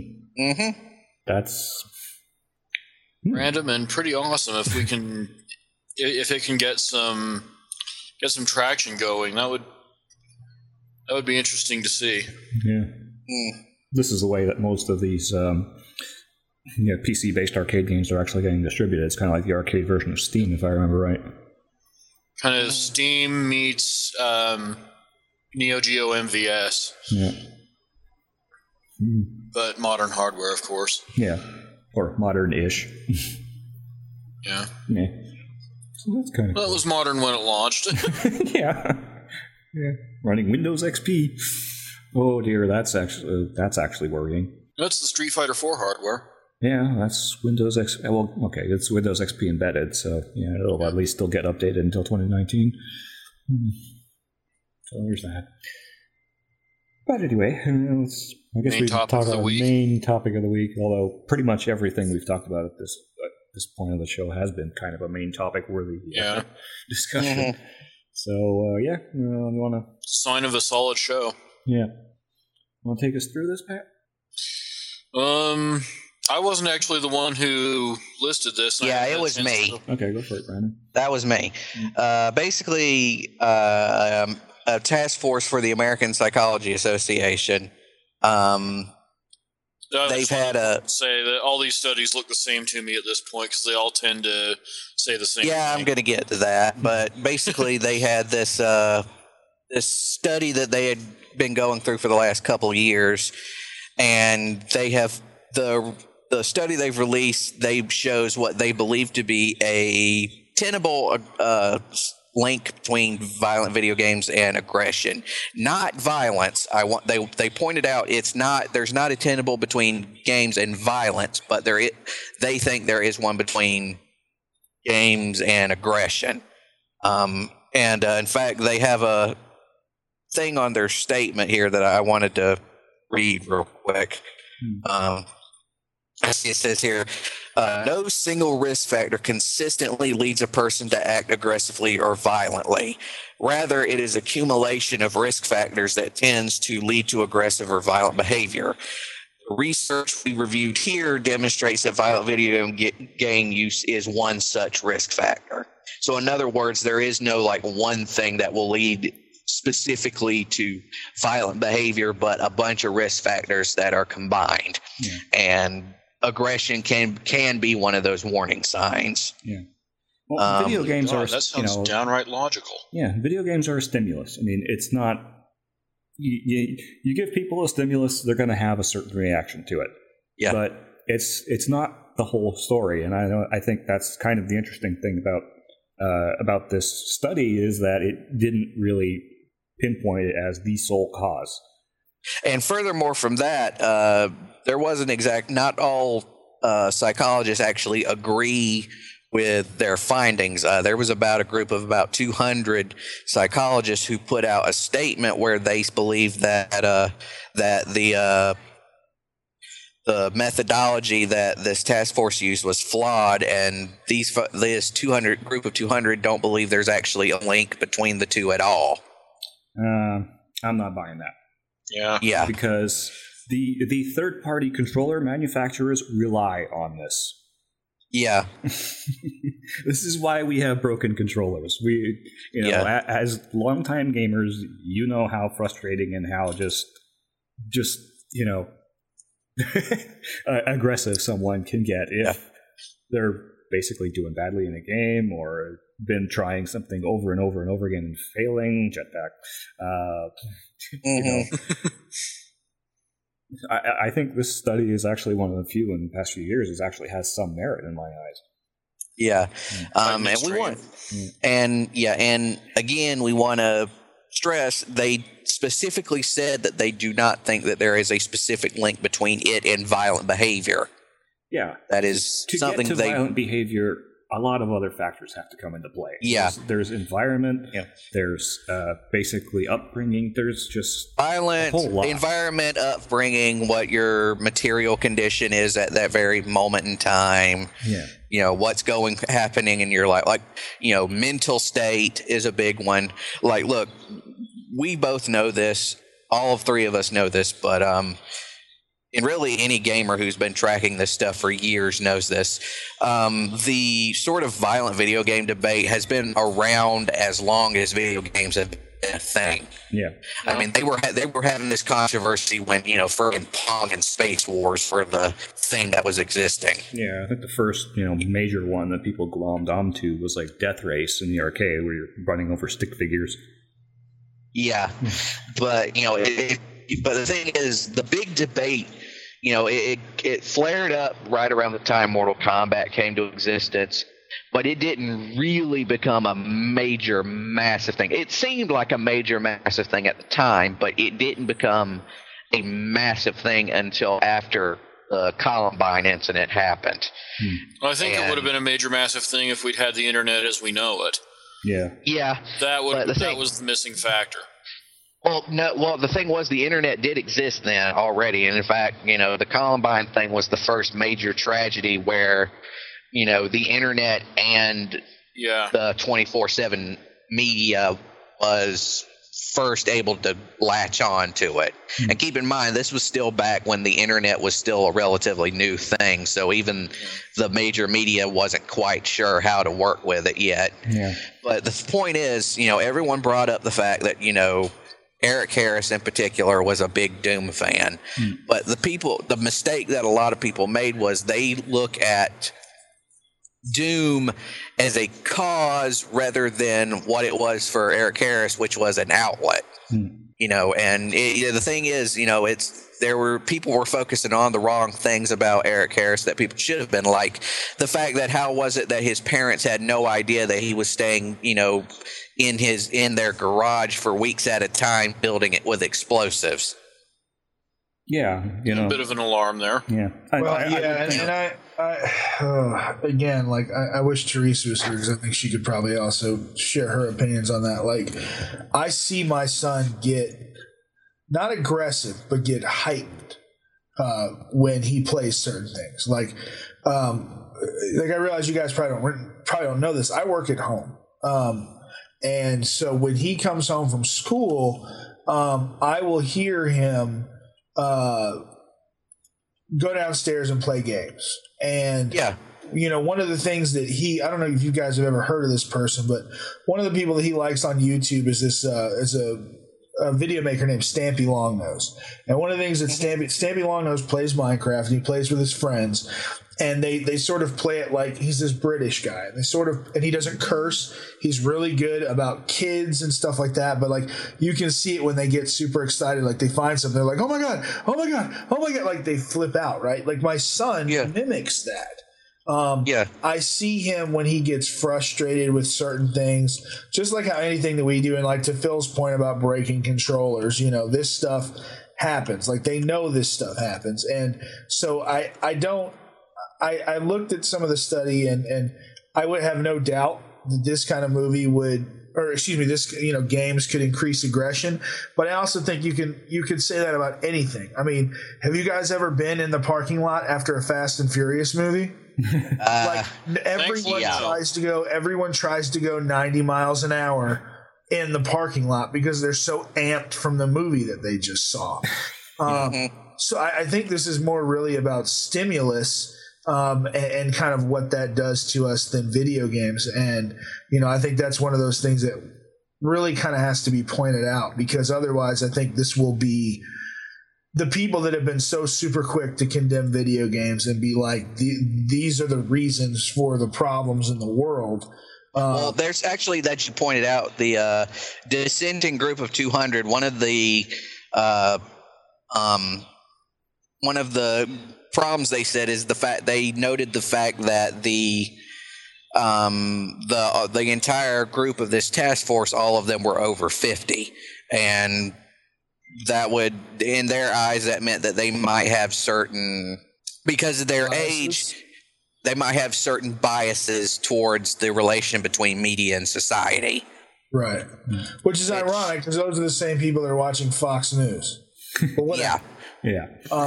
That's random and pretty awesome. If we can, if it can get some traction going, that would be interesting to see. Yeah. This is the way that most of these PC-based arcade games are actually getting distributed. It's kind of like the arcade version of Steam, if I remember right. Kind of Steam meets Neo Geo MVS. Yeah. But modern hardware, of course. Yeah. Or modern-ish. Yeah. Yeah. So that's kind of well, it was modern when it launched. Yeah. Running Windows XP. Oh dear, that's actually worrying. That's the Street Fighter 4 hardware. Yeah, that's Windows XP. Well, okay, it's Windows XP embedded, so yeah, it'll at least still get updated until 2019. So there's that. But anyway, I guess we can talk about the main topic of the week, although pretty much everything we've talked about at this point of the show has been kind of a main topic worthy discussion. So, you want to... Sign of a solid show. Yeah. Want to take us through this, Pat? I wasn't actually the one who listed this. Yeah, it was me. Okay, go for it, Brandon. That was me. Basically, a task force for the American Psychology Association. They've had say that all these studies look the same to me at this point because they all tend to say the same. Yeah, thing. I'm going to get to that, but basically they had this this study that they had been going through for the last couple of years, and they have the study they've released. They shows what they believe to be a tenable link between violent video games and aggression, not violence. They pointed out there's not a tenable between games and violence, but they think there is one between games and aggression. And in fact, they have a thing on their statement here that I wanted to read real quick. It says here, no single risk factor consistently leads a person to act aggressively or violently. Rather, it is accumulation of risk factors that tends to lead to aggressive or violent behavior. The research we reviewed here demonstrates that violent video game use is one such risk factor. So in other words, there is no one thing that will lead specifically to violent behavior, but a bunch of risk factors that are combined. Yeah. And aggression can be one of those warning signs. Yeah. Well, video games are that sounds downright logical. Yeah, video games are a stimulus. I mean, it's not you give people a stimulus, they're going to have a certain reaction to it. Yeah. But it's not the whole story, and I think that's kind of the interesting thing about this study is that it didn't really pinpoint it as the sole cause. And furthermore from that, there wasn't not all psychologists actually agree with their findings. There was about a group of about 200 psychologists who put out a statement where they believed that the methodology that this task force used was flawed, and this 200 group of 200 don't believe there's actually a link between the two at all. I'm not buying that. Yeah. Because the third-party controller manufacturers rely on this. Yeah. This is why we have broken controllers. We, as longtime gamers, you know how frustrating and how just aggressive someone can get if they're basically doing badly in a game or been trying something over and over and over again and failing. Jetpack. I think this study is actually one of the few in the past few years that actually has some merit in my eyes. Yeah. And we want, and again, we want to stress they specifically said that they do not think that there is a specific link between it and violent behavior. Yeah. That is to something get to violent behavior, a lot of other factors have to come into play. Yeah. There's environment. Yeah. There's basically upbringing. There's just violence, environment, upbringing, what your material condition is at that very moment in time. Yeah. What's happening in your life. Like, mental state is a big one. Like, look, we both know this. All of three of us know this, but and really any gamer who's been tracking this stuff for years knows this. The sort of violent video game debate has been around as long as video games have been a thing. Yeah. I mean, they were having this controversy when, friggin' Pong and Space Wars were the thing that was existing. Yeah, I think the first, major one that people glommed onto was like Death Race in the arcade where you're running over stick figures. Yeah. But, but the thing is, the big debate, it flared up right around the time Mortal Kombat came to existence, but it didn't really become a major, massive thing. It seemed like a major, massive thing at the time, but it didn't become a massive thing until after the Columbine incident happened. I think it would have been a major, massive thing if we'd had the internet as we know it. Yeah. Yeah. That was the missing factor. Well, no. Well, the thing was, the internet did exist then already, and in fact, the Columbine thing was the first major tragedy where, the internet and the 24/7 media was first able to latch on to it. And keep in mind, this was still back when the internet was still a relatively new thing, so even the major media wasn't quite sure how to work with it yet. Yeah. But the point is, everyone brought up the fact that, Eric Harris in particular was a big Doom fan. But the mistake that a lot of people made was they look at Doom as a cause rather than what it was for Eric Harris, which was an outlet. And the thing is, people were focusing on the wrong things about Eric Harris that people should have been, like the fact that how was it that his parents had no idea that he was staying, in their garage for weeks at a time building it with explosives. Yeah, a bit of an alarm there. Yeah. Again, like I wish Teresa was here because I think she could probably also share her opinions on that. Like, I see my son get not aggressive, but get hyped when he plays certain things. Like I realize you guys probably don't know this. I work at home, and so when he comes home from school, I will hear him go downstairs and play games. And one of the things that I don't know if you guys have ever heard of this person, but one of the people that he likes on YouTube is this is a video maker named Stampy Longnose. And one of the things that Stampy Longnose plays Minecraft, and he plays with his friends, and they sort of play it like he's this British guy. And he doesn't curse. He's really good about kids and stuff like that. But like, you can see it when they get super excited, like they find something, they're like, oh my God, oh my God, oh my God. Like they flip out, right? Like my son mimics that. I see him when he gets frustrated with certain things, just like how anything that we do. And like to Phil's point about breaking controllers, this stuff happens. Like they know this stuff happens. And so I looked at some of the study and I would have no doubt that this kind of movie games could increase aggression. But I also think you can say that about anything. I mean, have you guys ever been in the parking lot after a Fast and Furious movie? Everyone tries to go 90 miles an hour in the parking lot because they're so amped from the movie that they just saw. So I think this is more really about stimulus and kind of what that does to us than video games. And, I think that's one of those things that really kind of has to be pointed out, because otherwise I think this will be the people that have been so super quick to condemn video games and be like, these are the reasons for the problems in the world. Well, there's actually, that you pointed out, the dissenting group of 200, one of the problems they said is they noted the fact that the entire group of this task force, all of them were over 50, and that would, in their eyes, that meant that they might have certain, because of their age, they might have certain biases towards the relation between media and society. Right. Which is ironic, because those are the same people that are watching Fox News. But whatever. Yeah.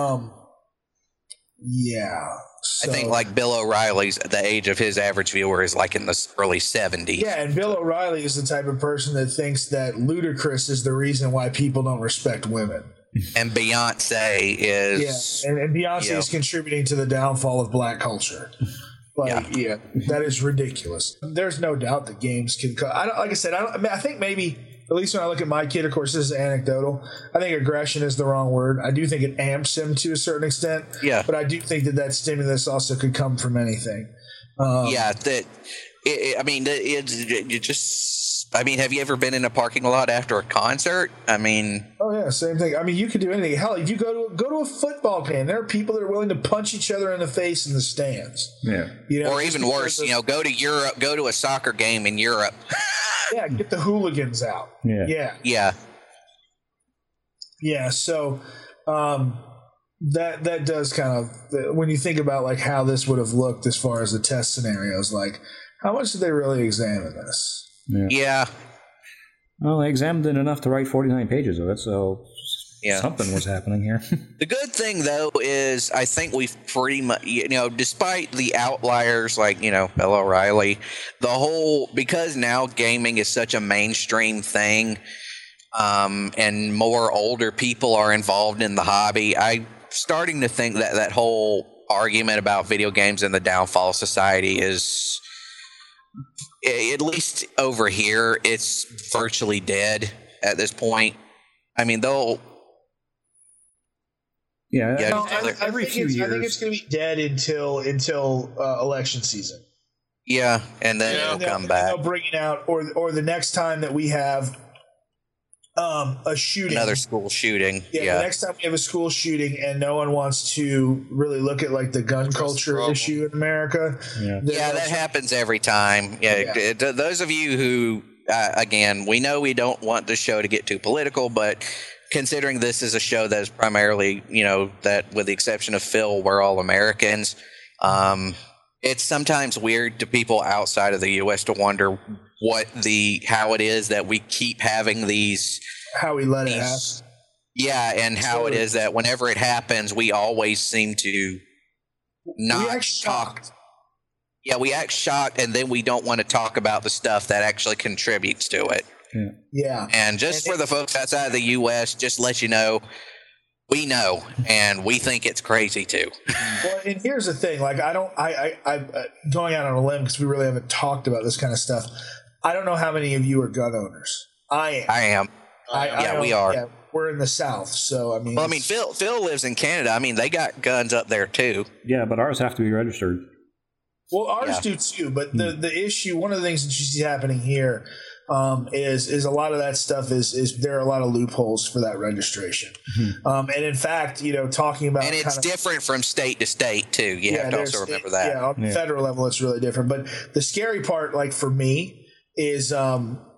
Yeah. So, I think like Bill O'Reilly's, the age of his average viewer is like in the early 70s. Yeah, and Bill O'Reilly is the type of person that thinks that Ludacris is the reason why people don't respect women. And Beyonce is... Yeah, and Beyonce is contributing to the downfall of black culture. Yeah, that is ridiculous. There's no doubt that games can... I think maybe... At least when I look at my kid, of course, this is anecdotal. I think aggression is the wrong word. I do think it amps him to a certain extent. Yeah. But I do think that stimulus also could come from anything. Have you ever been in a parking lot after a concert? Oh yeah, same thing. I mean, you could do anything. Hell, if you go to a football game, there are people that are willing to punch each other in the face in the stands. Yeah. Or even worse, go to Europe, go to a soccer game in Europe. Yeah, get the hooligans out. Yeah. So that does kind of, when you think about like how this would have looked as far as the test scenarios, like how much did they really examine this? Yeah. Well, they examined it enough to write 49 pages of it, so something was happening here. The good thing, though, is I think we've pretty much, despite the outliers like, Bill O'Reilly, because now gaming is such a mainstream thing, and more older people are involved in the hobby, I'm starting to think that whole argument about video games and the downfall of society is, at least over here, it's virtually dead at this point. I mean, every few years. I think it's going to be dead until election season. Yeah, and then it'll come back. They'll bring it out, or the next time that we have a shooting, another school shooting. Yeah, the next time we have a school shooting, and no one wants to really look at like the gun culture issue in America. Yeah, that happens every time. Those of you who, again, we know we don't want the show to get too political, but considering this is a show that is primarily, that with the exception of Phil, we're all Americans, it's sometimes weird to people outside of the U.S. to wonder how it is that we keep having these... How we let it happen. Yeah, and how it is that whenever it happens, we always seem to not talk... Yeah, we act shocked, and then we don't want to talk about the stuff that actually contributes to it. Yeah. And for the folks outside of the U.S., just let you know, we know, and we think it's crazy too. Well, and here's the thing: like, I'm going out on a limb because we really haven't talked about this kind of stuff. I don't know how many of you are gun owners. I am. We are. Yeah, we're in the South, so I mean. Well, Phil lives in Canada. I mean, they got guns up there too. Yeah, but ours have to be registered. Well, ours do too. But the issue, one of the things that you see happening here. Is a lot of that stuff is there are a lot of loopholes for that registration. And in fact, talking about, and it's different from state to state too. You have to also remember that. Yeah, on the federal level, it's really different. But the scary part, like for me, is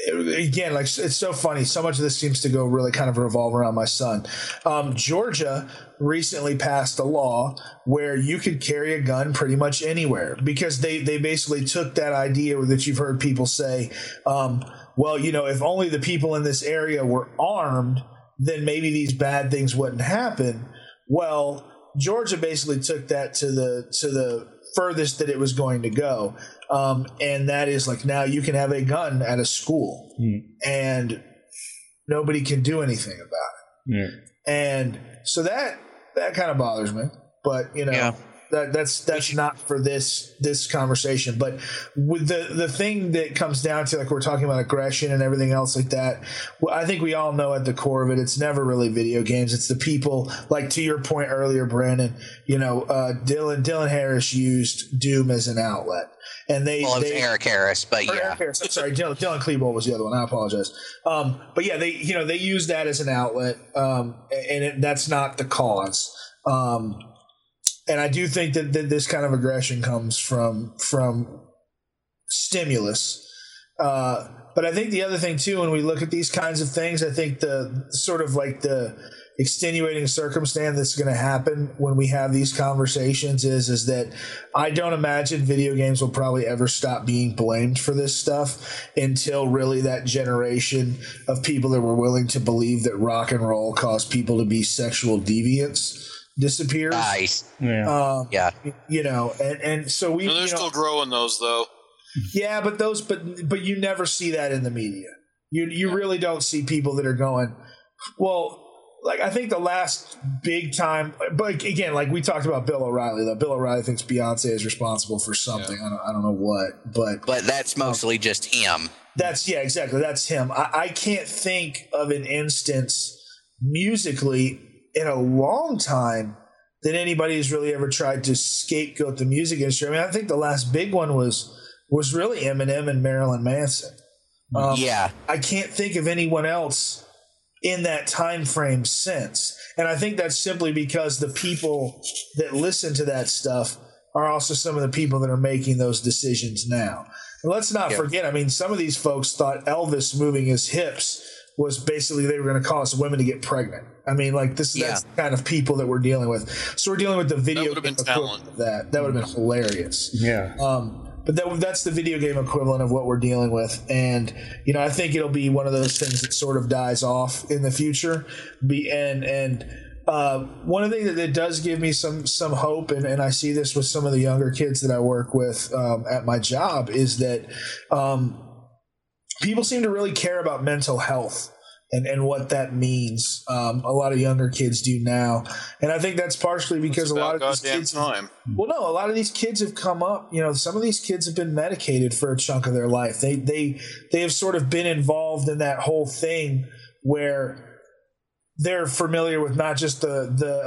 again, like, it's so funny. So much of this seems to go really kind of revolve around my son. Georgia recently passed a law where you could carry a gun pretty much anywhere, because they basically took that idea that you've heard people say, well, you know, if only the people in this area were armed, then maybe these bad things wouldn't happen. Well, Georgia basically took that to the furthest that it was going to go. And that is, like, now you can have a gun at a school and nobody can do anything about it. And so that kind of bothers me, but you know, that's not for this conversation. But with the thing that comes down to, like, we're talking about aggression and everything else like that, well, I think we all know at the core of it, it's never really video games. It's the people, like, to your point earlier, Brandon, you know, Dylan Harris used Doom as an outlet. And it was Eric Harris, but yeah. Eric Harris, I'm sorry, Dylan Klebold was the other one. I apologize. But yeah, they use that as an outlet, and that's not the cause. And I do think that this kind of aggression comes from stimulus. But I think the other thing too, when we look at these kinds of things, I think the sort of like the extenuating circumstance that's going to happen when we have these conversations is that I don't imagine video games will probably ever stop being blamed for this stuff until really that generation of people that were willing to believe that rock and roll caused people to be sexual deviants disappears. Nice. Yeah. You know, and so we. They're still growing those though. Yeah, but you never see that in the media. You really don't see people that are going, well, like, I think the last big time, but again, like we talked about Bill O'Reilly, though. Bill O'Reilly thinks Beyonce is responsible for something. Yeah. I don't know what, but that's mostly just him. Exactly. That's him. I can't think of an instance musically in a long time that anybody has really ever tried to scapegoat the music industry. I mean, I think the last big one was really Eminem and Marilyn Manson. I can't think of anyone else in that time frame since. And I think that's simply because the people that listen to that stuff are also some of the people that are making those decisions now. And let's not forget, I mean, some of these folks thought Elvis moving his hips was basically they were going to cause women to get pregnant. I mean, like, that's the kind of people that we're dealing with. So we're dealing with the video game equivalent of that. That would have been hilarious. Yeah. But that's the video game equivalent of what we're dealing with. And, you know, I think it'll be one of those things that sort of dies off in the future. One of the things that does give me some hope, and I see this with some of the younger kids that I work with at my job, is that people seem to really care about mental health and what that means. A lot of younger kids do now. And I think that's partially because a lot of these kids a lot of these kids have come up, you know, some of these kids have been medicated for a chunk of their life. They have sort of been involved in that whole thing where they're familiar with not just the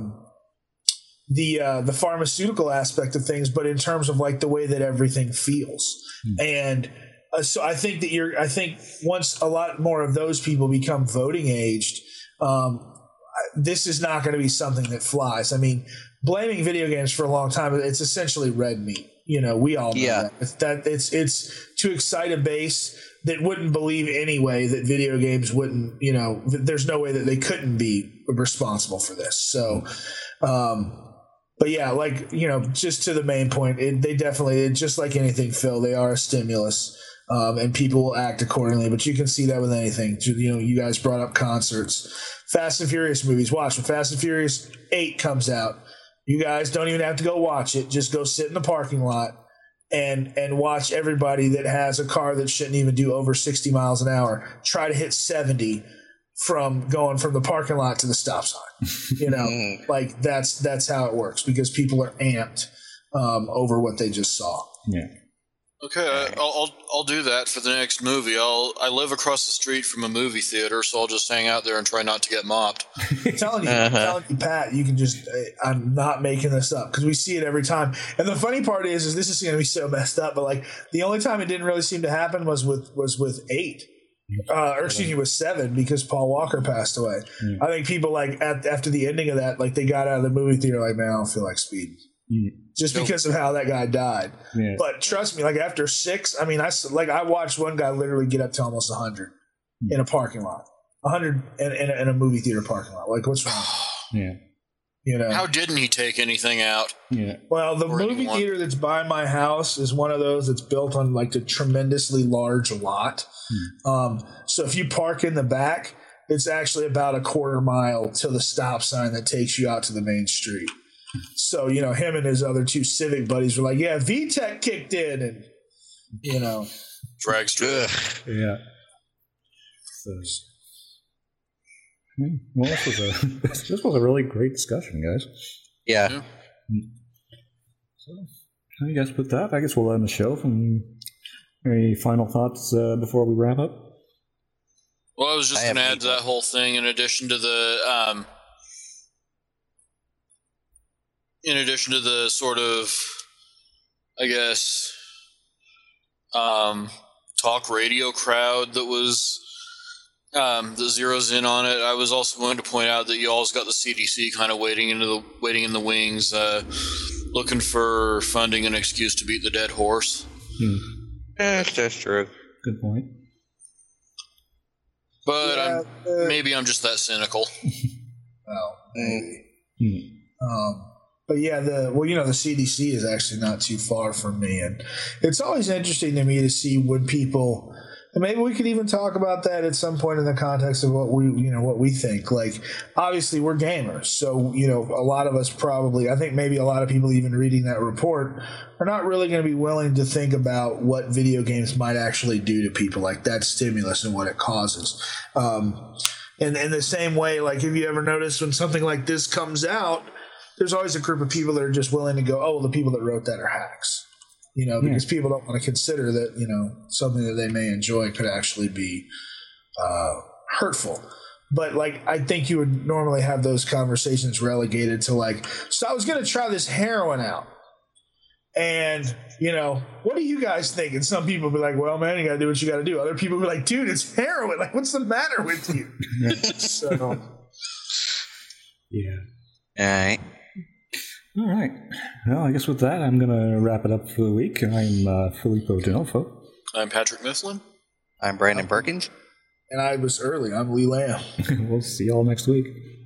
pharmaceutical aspect of things, but in terms of like the way that everything feels. And so I think once a lot more of those people become voting aged, this is not going to be something that flies. I mean, blaming video games for a long time, it's essentially red meat. You know, we all know that it's to excite a base that wouldn't believe anyway that video games wouldn't, you know, there's no way that they couldn't be responsible for this. So, but yeah, like, you know, just to the main point, they definitely, just like anything, Phil, they are a stimulus. And people will act accordingly, but you can see that with anything. You know, you guys brought up concerts, Fast and Furious movies. Watch when Fast and Furious 8 comes out. You guys don't even have to go watch it. Just go sit in the parking lot and watch everybody that has a car that shouldn't even do over 60 miles an hour try to hit 70 from going from the parking lot to the stop sign. You know, like that's how it works, because people are amped over what they just saw. Yeah. Okay, I'll do that for the next movie. I live across the street from a movie theater, so I'll just hang out there and try not to get mopped. I'm telling you, Pat, you can just, I'm not making this up, because we see it every time. And the funny part is this is going to be so messed up, but like the only time it didn't really seem to happen was with 8. With 7, because Paul Walker passed away. I think people like after the ending of that, like they got out of the movie theater like, man, I don't feel like speeding. just because of how that guy died. Yeah. But trust me, like after 6, I mean, I watched one guy literally get up to almost 100 in a parking lot, 100 in a movie theater parking lot. Like, what's wrong? Yeah. You know, how didn't he take anything out? Yeah. Well, the movie theater that's by my house is one of those that's built on like a tremendously large lot. So if you park in the back, it's actually about a quarter mile to the stop sign that takes you out to the main street. So, you know, him and his other 2 Civic buddies were like, yeah, VTEC kicked in, and, you know. Dragster. Yeah. So, well, this was a really great discussion, guys. Yeah. So, I guess with that, I guess we'll end the show. Any final thoughts before we wrap up? Well, I was just going to add to that whole thing. In addition to the sort of, I guess, talk radio crowd that was that zeroes in on it, I was also going to point out that y'all's got the CDC kind of waiting in the wings, looking for funding and excuse to beat the dead horse. Yes, that's true. Good point. But maybe I'm just that cynical. Well, maybe. But yeah, the CDC is actually not too far from me, and it's always interesting to me to see when people. And maybe we could even talk about that at some point in the context of what we think. Like, obviously, we're gamers, so a lot of us probably, I think maybe a lot of people even reading that report are not really going to be willing to think about what video games might actually do to people, like that stimulus and what it causes. And in the same way, like, have you ever noticed when something like this comes out, there's always a group of people that are just willing to go, oh, well, the people that wrote that are hacks. Because people don't want to consider that, something that they may enjoy could actually be hurtful. But, like, I think you would normally have those conversations relegated to, like, so I was going to try this heroin out. And, what do you guys think? And some people be like, well, man, you got to do what you got to do. Other people be like, dude, it's heroin. Like, what's the matter with you? So. Yeah. All right. All right. Well, I guess with that, I'm going to wrap it up for the week. I'm Filippo D'Onofo. I'm Patrick Mifflin. I'm Brandon Perkins. And I was early. I'm Lee Lamb. We'll see y'all next week.